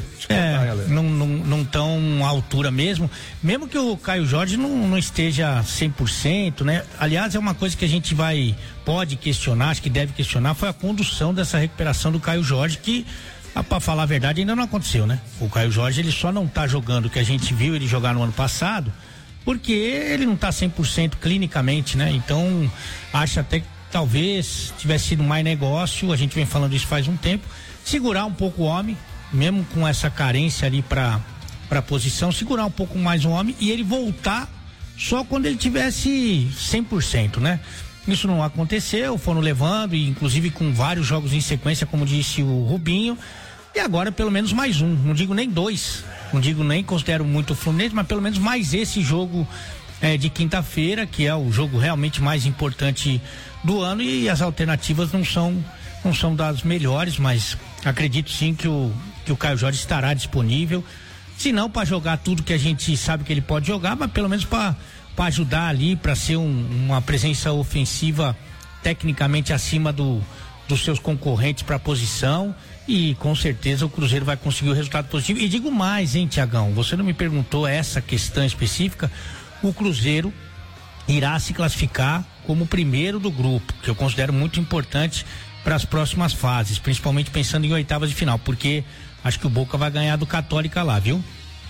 Não tão à altura mesmo. Mesmo que o Caio Jorge não esteja 100%, né? Aliás, é uma coisa que a gente pode questionar, acho que deve questionar, foi a condução dessa recuperação do Caio Jorge, que, pra falar a verdade, ainda não aconteceu, né? O Caio Jorge, ele só não tá jogando o que a gente viu ele jogar no ano passado, porque ele não tá 100% clinicamente, né? Então, acho até que talvez tivesse sido mais negócio, a gente vem falando isso faz um tempo, segurar um pouco o homem, mesmo com essa carência ali pra posição, segurar um pouco mais o homem e ele voltar só quando ele tivesse 100%, né? Isso não aconteceu, foram levando, e inclusive com vários jogos em sequência, como disse o Rubinho, e agora pelo menos mais um, não digo nem dois, não digo nem considero muito o Fluminense, mas pelo menos mais esse jogo de quinta-feira, que é o jogo realmente mais importante do ano, e as alternativas não são das melhores, mas acredito sim que o Caio Jorge estará disponível, se não para jogar tudo que a gente sabe que ele pode jogar, mas pelo menos para ajudar ali, para ser uma presença ofensiva tecnicamente acima dos seus concorrentes para a posição, e com certeza o Cruzeiro vai conseguir o resultado positivo. E digo mais, hein, Tiagão, você não me perguntou essa questão específica, o Cruzeiro irá se classificar como o primeiro do grupo, que eu considero muito importante para as próximas fases, principalmente pensando em oitavas de final, porque acho que o Boca vai ganhar do Católica lá, viu?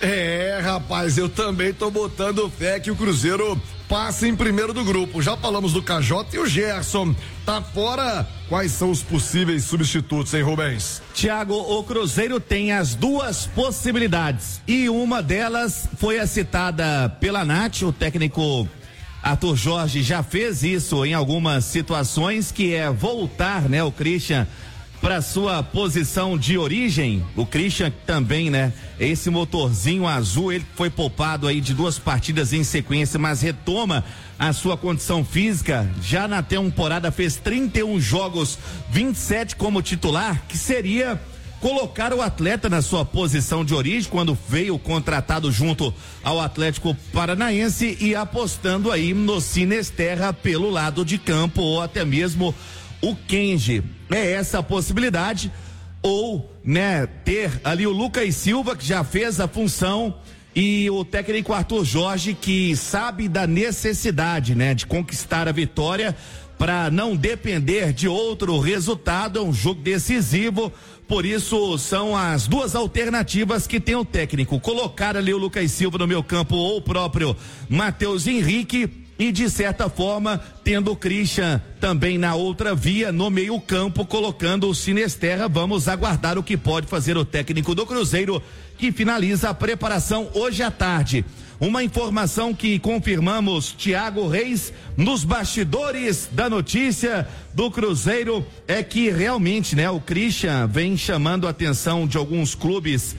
Rapaz, eu também tô botando fé que o Cruzeiro passa em primeiro do grupo. Já falamos do Cajota e o Gerson tá fora. Quais são os possíveis substitutos, hein, Rubens? Thiago, o Cruzeiro tem as duas possibilidades e uma delas foi a citada pela Nath, o técnico Arthur Jorge já fez isso em algumas situações, que é voltar, né, o Christian para sua posição de origem. O Christian também, né, esse motorzinho azul, ele foi poupado aí de 2 partidas em sequência, mas retoma a sua condição física. Já na temporada fez 31 jogos, 27 como titular, que seria colocar o atleta na sua posição de origem quando veio contratado junto ao Atlético Paranaense, e apostando aí no Sinesterra pelo lado de campo, ou até mesmo o Kenji. É essa a possibilidade, ou, né, ter ali o Lucas Silva, que já fez a função, e o técnico Arthur Jorge, que sabe da necessidade, né, de conquistar a vitória para não depender de outro resultado. É um jogo decisivo, por isso são as duas alternativas que tem o técnico: colocar ali o Lucas Silva no meio campo ou o próprio Matheus Henrique, e de certa forma tendo o Christian também na outra via, no meio campo, colocando o Sinesterra. Vamos aguardar o que pode fazer o técnico do Cruzeiro, que finaliza a preparação hoje à tarde. Uma informação que confirmamos, Thiago Reis, nos bastidores da notícia do Cruzeiro, é que realmente, né, o Christian vem chamando a atenção de alguns clubes,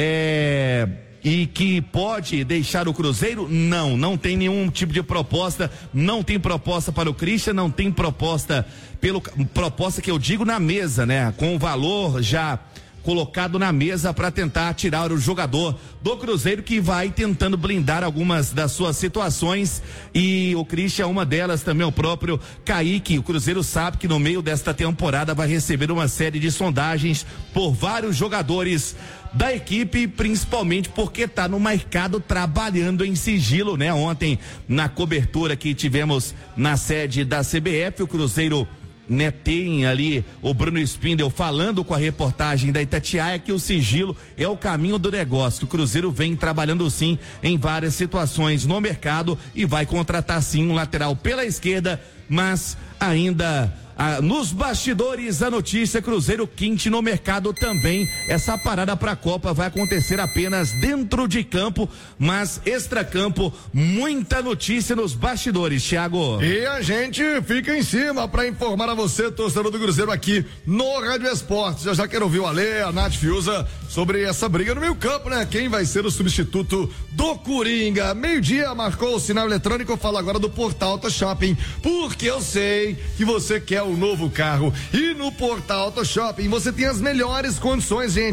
e que pode deixar o Cruzeiro. Não tem nenhum tipo de proposta, não tem proposta para o Christian, não tem proposta que eu digo na mesa, né, com o valor já colocado na mesa para tentar tirar o jogador do Cruzeiro, que vai tentando blindar algumas das suas situações, e o Christian, uma delas também, o próprio Kaique. O Cruzeiro sabe que no meio desta temporada vai receber uma série de sondagens por vários jogadores da equipe, principalmente porque tá no mercado trabalhando em sigilo, né? Ontem, na cobertura que tivemos na sede da CBF, o Cruzeiro, né, tem ali o Bruno Spindel falando com a reportagem da Itatiaia que o sigilo é o caminho do negócio. O Cruzeiro vem trabalhando sim em várias situações no mercado e vai contratar sim um lateral pela esquerda, mas ainda nos bastidores a notícia: Cruzeiro quente no mercado também. Essa parada para a Copa vai acontecer apenas dentro de campo, mas extracampo, muita notícia nos bastidores, Thiago. E a gente fica em cima para informar a você, torcedor do Cruzeiro, aqui no Rádio Esportes. Já quero ouvir o Ale, a Nath Fiuza, sobre essa briga no meio campo, né? Quem vai ser o substituto do Coringa? Meio-dia marcou o sinal eletrônico. Eu falo agora do Portal Auto Shopping, porque eu sei que você quer um novo carro, e no Portal Auto Shopping você tem as melhores condições, gente.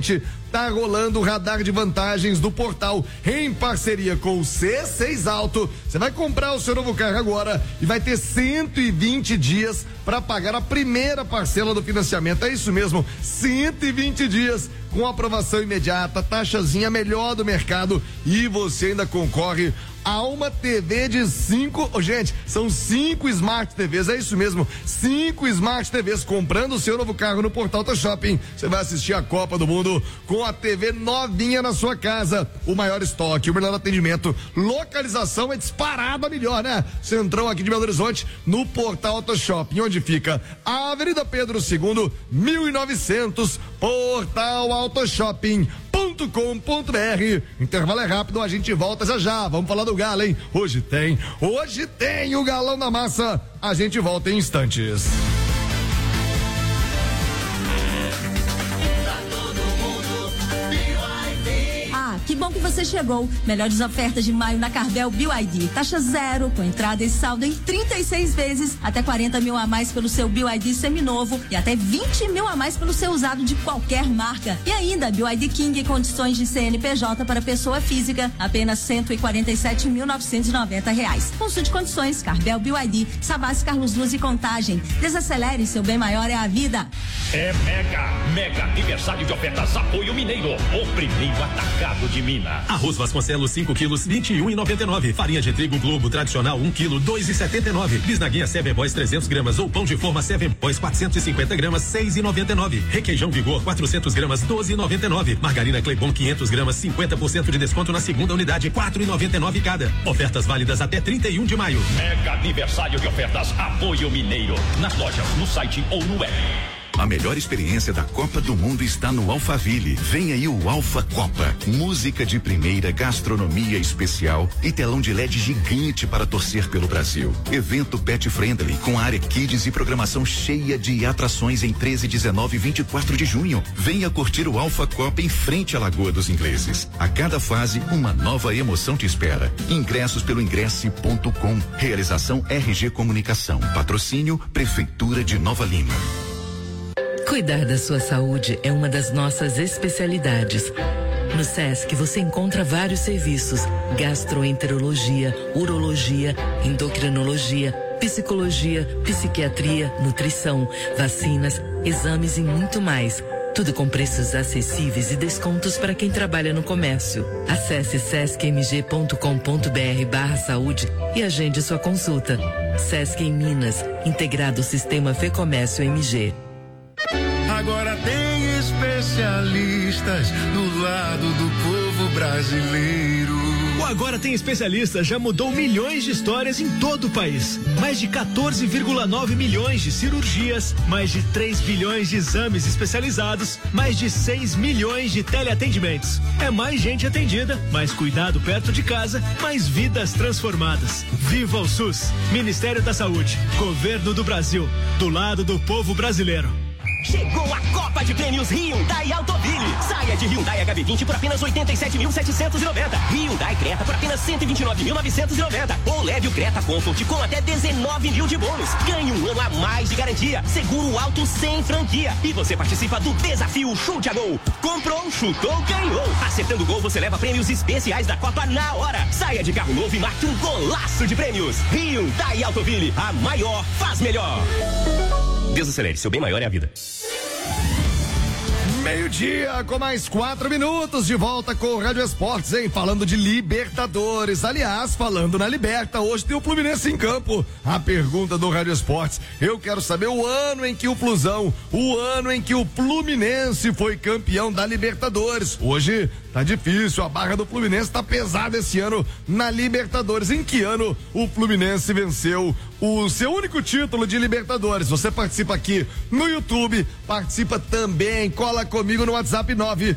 tá rolando o radar de vantagens do Portal em parceria com o C6 Auto. Você vai comprar o seu novo carro agora e vai ter 120 dias para pagar a primeira parcela do financiamento. É isso mesmo, 120 dias com aprovação imediata, taxazinha melhor do mercado e você ainda concorre a uma TV de 5, gente, são 5 Smart TVs, é isso mesmo, 5 Smart TVs. Comprando o seu novo carro no Portal Auto Shopping, você vai assistir a Copa do Mundo com a TV novinha na sua casa. O maior estoque, o melhor atendimento, localização é disparada melhor, né? Centrão aqui de Belo Horizonte, no Portal Auto Shopping, onde fica a Avenida Pedro II, 1900, Portal Auto Shopping. .com.br. Intervalo é rápido, a gente volta já. Vamos falar do Galo, hein? Hoje tem o Galão da Massa. A gente volta em instantes. Que bom que você chegou. Melhores ofertas de maio na Carvel BYD. Taxa zero, com entrada e saldo em 36 vezes. Até 40 mil a mais pelo seu BYD seminovo e até 20 mil a mais pelo seu usado de qualquer marca. E ainda, BYD King em condições de CNPJ para pessoa física, apenas R$147.990. Consulte condições, Carvel BYD, Savassi, Carlos Luz e Contagem. Desacelere, seu bem maior é a vida. É mega aniversário de ofertas Apoio Mineiro. O primeiro atacado de Minas. Arroz Vasconcelos 5 quilos, 21,99. Farinha de trigo Globo tradicional 1 quilo, 2,79. Bisnaguinha Seven Boys 300 gramas ou pão de forma Seven Boys 450 gramas, 6,99. Requeijão Vigor 400 gramas, 12,99. Margarina Cleibon 500 gramas, 50% de desconto na segunda unidade, 4,99 cada. Ofertas válidas até 31 de maio. Mega aniversário de ofertas Apoio Mineiro. Nas lojas, no site ou no web. A melhor experiência da Copa do Mundo está no Alphaville. Vem aí o Alfa Copa. Música de primeira, gastronomia especial e telão de LED gigante para torcer pelo Brasil. Evento pet friendly com área kids e programação cheia de atrações em 13, 19 e 24 de junho. Venha curtir o Alfa Copa em frente à Lagoa dos Ingleses. A cada fase, uma nova emoção te espera. Ingressos pelo ingresse.com. Realização RG Comunicação. Patrocínio Prefeitura de Nova Lima. Cuidar da sua saúde é uma das nossas especialidades. No SESC você encontra vários serviços: gastroenterologia, urologia, endocrinologia, psicologia, psiquiatria, nutrição, vacinas, exames e muito mais. Tudo com preços acessíveis e descontos para quem trabalha no comércio. Acesse sescmg.com.br/saúde e agende sua consulta. SESC em Minas, integrado ao Sistema Fê-Comércio MG. Agora tem especialistas do lado do povo brasileiro. O Agora Tem Especialistas já mudou milhões de histórias em todo o país. Mais de 14,9 milhões de cirurgias, mais de 3 bilhões de exames especializados, mais de 6 milhões de teleatendimentos. É mais gente atendida, mais cuidado perto de casa, mais vidas transformadas. Viva o SUS! Ministério da Saúde, Governo do Brasil, do lado do povo brasileiro. Chegou a Copa de Prêmios Hyundai Autoville. Saia de Hyundai HB20 por apenas 87.790. Hyundai Creta por apenas 129.990. Ou leve o Creta Comfort com até 19 mil de bônus. Ganhe um ano a mais de garantia. Seguro alto sem franquia. E você participa do desafio Chute a Gol. Comprou, chutou, ganhou. Acertando gol, você leva prêmios especiais da Copa na hora. Saia de carro novo e marque um golaço de prêmios. Hyundai Autoville, a maior faz melhor. Desacelere, seu bem maior é a vida. Meio-dia com mais 4 minutos, de volta com o Rádio Esportes, hein? Falando de Libertadores. Aliás, falando na Liberta, hoje tem o Fluminense em campo. A pergunta do Rádio Esportes: eu quero saber o ano em que o Flusão, o ano em que o Fluminense foi campeão da Libertadores. Hoje tá difícil, a barra do Fluminense tá pesada esse ano na Libertadores. Em que ano o Fluminense venceu o seu único título de Libertadores? Você participa aqui no YouTube, participa também, cola comigo no WhatsApp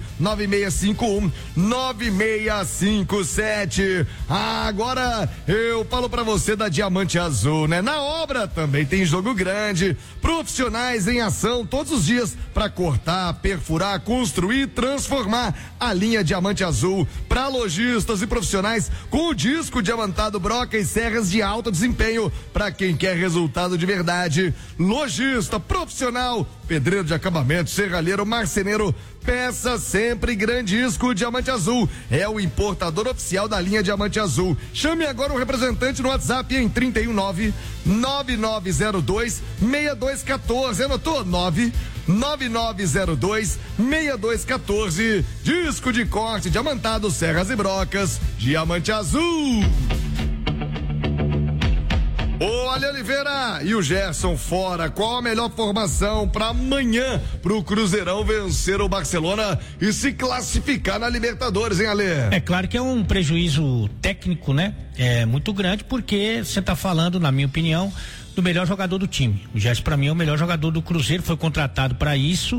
99657. Agora eu falo pra você da Diamante Azul, né? Na obra também tem jogo grande, profissionais em ação todos os dias pra cortar, perfurar, construir, transformar. A linha diamante azul para lojistas e profissionais com o disco diamantado Broca e serras de alto desempenho para quem quer resultado de verdade. Lojista, profissional, pedreiro de acabamento, serralheiro, marceneiro, peça sempre Grandisco Diamante Azul. É o importador oficial da linha Diamante Azul. Chame agora o representante no WhatsApp em 319-9902-6214. Anotou? 9902-6214. Disco de corte diamantado, serras e brocas, Diamante Azul. Ô, Ale Oliveira e o Gerson fora, qual a melhor formação para amanhã pro Cruzeirão vencer o Barcelona e se classificar na Libertadores, hein, Ale? É claro que é um prejuízo técnico, né? É muito grande porque você tá falando, na minha opinião, do melhor jogador do time. O Gerson para mim é o melhor jogador do Cruzeiro, foi contratado para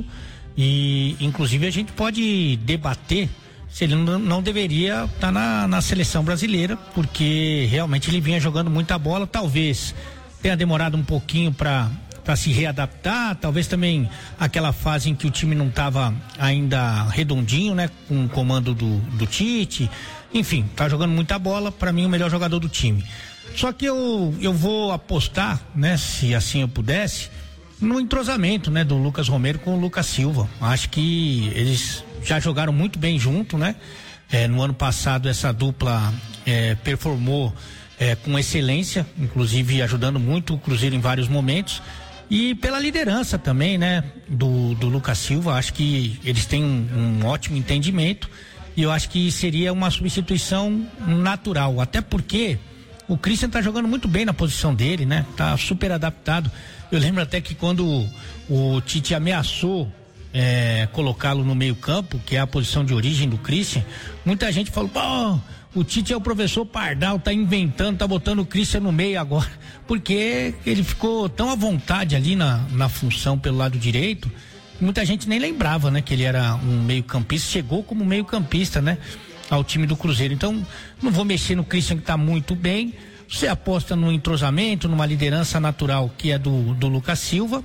isso e inclusive a gente pode debater se ele não deveria estar na seleção brasileira, porque realmente ele vinha jogando muita bola, talvez tenha demorado um pouquinho para se readaptar, talvez também aquela fase em que o time não estava ainda redondinho, né, com o comando do Tite, enfim, tá jogando muita bola, para mim o melhor jogador do time. Só que eu vou apostar, né, se assim eu pudesse, no entrosamento, né, do Lucas Romero com o Lucas Silva. Acho que eles já jogaram muito bem junto, né? No ano passado essa dupla performou com excelência, inclusive ajudando muito o Cruzeiro em vários momentos. E pela liderança também, né? Do Lucas Silva, acho que eles têm um ótimo entendimento e eu acho que seria uma substituição natural, até porque o Christian tá jogando muito bem na posição dele, né? Tá super adaptado. Eu lembro até que quando o Tite ameaçou colocá-lo no meio campo, que é a posição de origem do Christian, muita gente falou, pô, o Tite é o professor Pardal, tá inventando, tá botando o Christian no meio agora, porque ele ficou tão à vontade ali na função pelo lado direito, muita gente nem lembrava, né, que ele era um meio campista, chegou como meio campista, né, ao time do Cruzeiro. Então não vou mexer no Christian, que tá muito bem. Você aposta no entrosamento, numa liderança natural que é do Lucas Silva,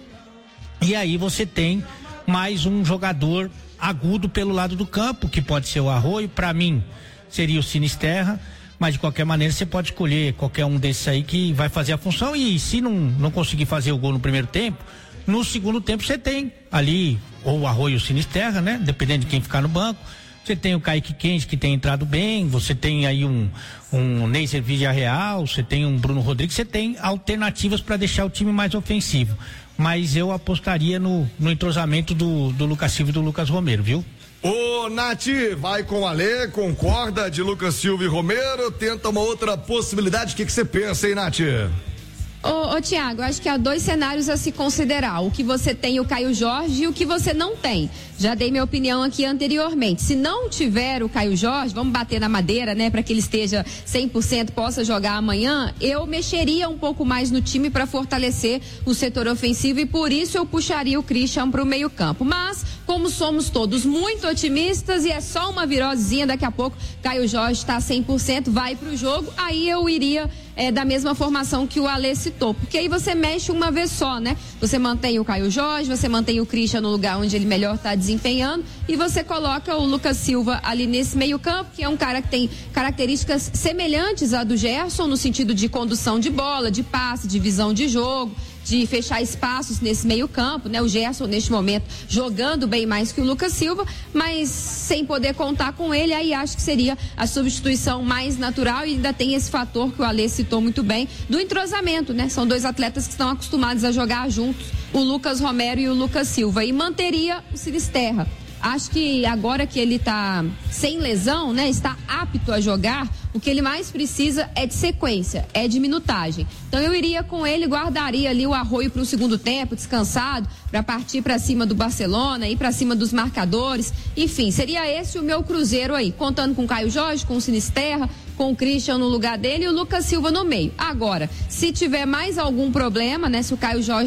e aí você tem mais um jogador agudo pelo lado do campo, que pode ser o Arroio, para mim seria o Sinisterra, mas de qualquer maneira você pode escolher qualquer um desses aí que vai fazer a função, e se não conseguir fazer o gol no primeiro tempo, no segundo tempo você tem ali ou o Arroio ou o Sinisterra, né? Dependendo de quem ficar no banco. Você tem o Kaique Kenji, que tem entrado bem, você tem aí um Neiser Villarreal, você tem um Bruno Rodrigues, você tem alternativas para deixar o time mais ofensivo. Mas eu apostaria no entrosamento do Lucas Silva e do Lucas Romero, viu? Ô, Nath, vai com o Alê, concorda de Lucas Silva e Romero, tenta uma outra possibilidade, o que você pensa, hein, Nath? Ô Tiago, acho que há dois cenários a se considerar, o que você tem, o Caio Jorge, e o que você não tem. Já dei minha opinião aqui anteriormente. Se não tiver o Caio Jorge, vamos bater na madeira, né, para que ele esteja 100%, possa jogar amanhã, eu mexeria um pouco mais no time para fortalecer o setor ofensivo, e por isso eu puxaria o Christian para o meio-campo. Mas, como somos todos muito otimistas e é só uma virosezinha, daqui a pouco Caio Jorge está 100%, vai para o jogo, aí eu iria da mesma formação que o Alê citou, porque aí você mexe uma vez só, né? Você mantém o Caio Jorge, você mantém o Christian no lugar onde ele melhor está desempenhando, e você coloca o Lucas Silva ali nesse meio campo, que é um cara que tem características semelhantes à do Gerson, no sentido de condução de bola, de passe, de visão de jogo, de fechar espaços nesse meio campo, né? O Gerson neste momento jogando bem mais que o Lucas Silva, mas sem poder contar com ele, aí acho que seria a substituição mais natural, e ainda tem esse fator que o Alê citou muito bem, do entrosamento, né? São dois atletas que estão acostumados a jogar juntos, o Lucas Romero e o Lucas Silva, e manteria o Sinisterra. Acho que agora que ele está sem lesão, né, está apto a jogar, o que ele mais precisa é de sequência, é de minutagem. Então eu iria com ele, guardaria ali o Arroio para o segundo tempo, descansado, para partir para cima do Barcelona, ir para cima dos marcadores. Enfim, seria esse o meu Cruzeiro aí, contando com o Caio Jorge, com o Sinisterra, com o Christian no lugar dele e o Lucas Silva no meio. Agora, se tiver mais algum problema, né, se o Caio Jorge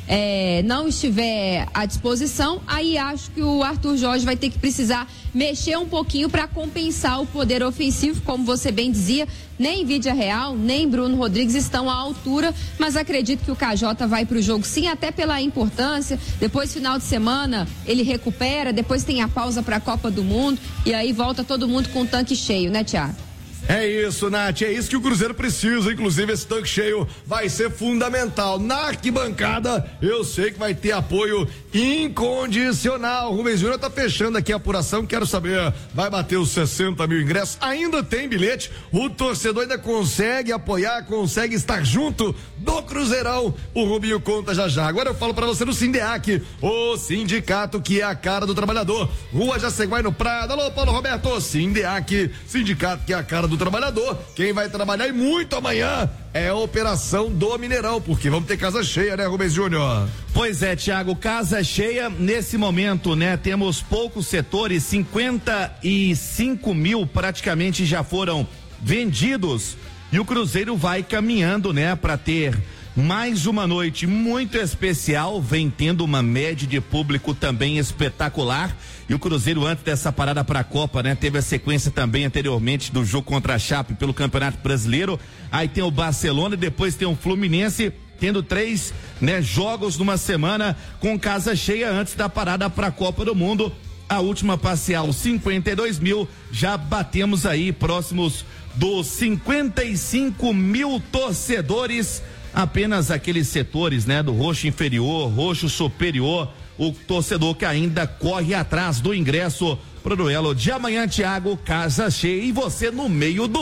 não estiver à disposição, aí acho que o Arthur Jorge vai ter que precisar mexer um pouquinho para compensar o poder ofensivo, como você bem dizia. Nem Vídia Real, nem Bruno Rodrigues estão à altura, mas acredito que o KJ vai para o jogo sim, até pela importância. Depois, final de semana, ele recupera, depois tem a pausa para a Copa do Mundo e aí volta todo mundo com o tanque cheio, né, Thiago? É isso, Nath, é isso que o Cruzeiro precisa, inclusive esse tanque cheio vai ser fundamental. Na arquibancada, eu sei que vai ter apoio incondicional. O Rubens Júnior tá fechando aqui a apuração, quero saber, vai bater os 60 mil ingressos? Ainda tem bilhete, o torcedor ainda consegue apoiar, consegue estar junto do Cruzeirão. O Rubinho conta já já. Agora eu falo pra você do Sindeac, o sindicato que é a cara do trabalhador. Rua Jaceguai no Prado. Alô, Paulo Roberto, Sindeac, sindicato que é a cara do trabalhador. Quem vai trabalhar e muito amanhã é a operação do Mineirão, porque vamos ter casa cheia, né, Rubens Júnior? Pois é, Thiago, casa cheia nesse momento, né? Temos poucos setores, 55 mil praticamente já foram vendidos e o Cruzeiro vai caminhando, né, para ter mais uma noite muito especial, vem tendo uma média de público também espetacular. E o Cruzeiro, antes dessa parada para a Copa, né, teve a sequência também anteriormente do jogo contra a Chape pelo Campeonato Brasileiro. Aí tem o Barcelona e depois tem o Fluminense, tendo 3, né, jogos numa semana com casa cheia antes da parada para a Copa do Mundo. A última parcial, 52 mil, já batemos aí próximos dos 55 mil torcedores. Apenas aqueles setores, né, do roxo inferior, roxo superior, o torcedor que ainda corre atrás do ingresso pro duelo de amanhã, Thiago, casa cheia e você no meio do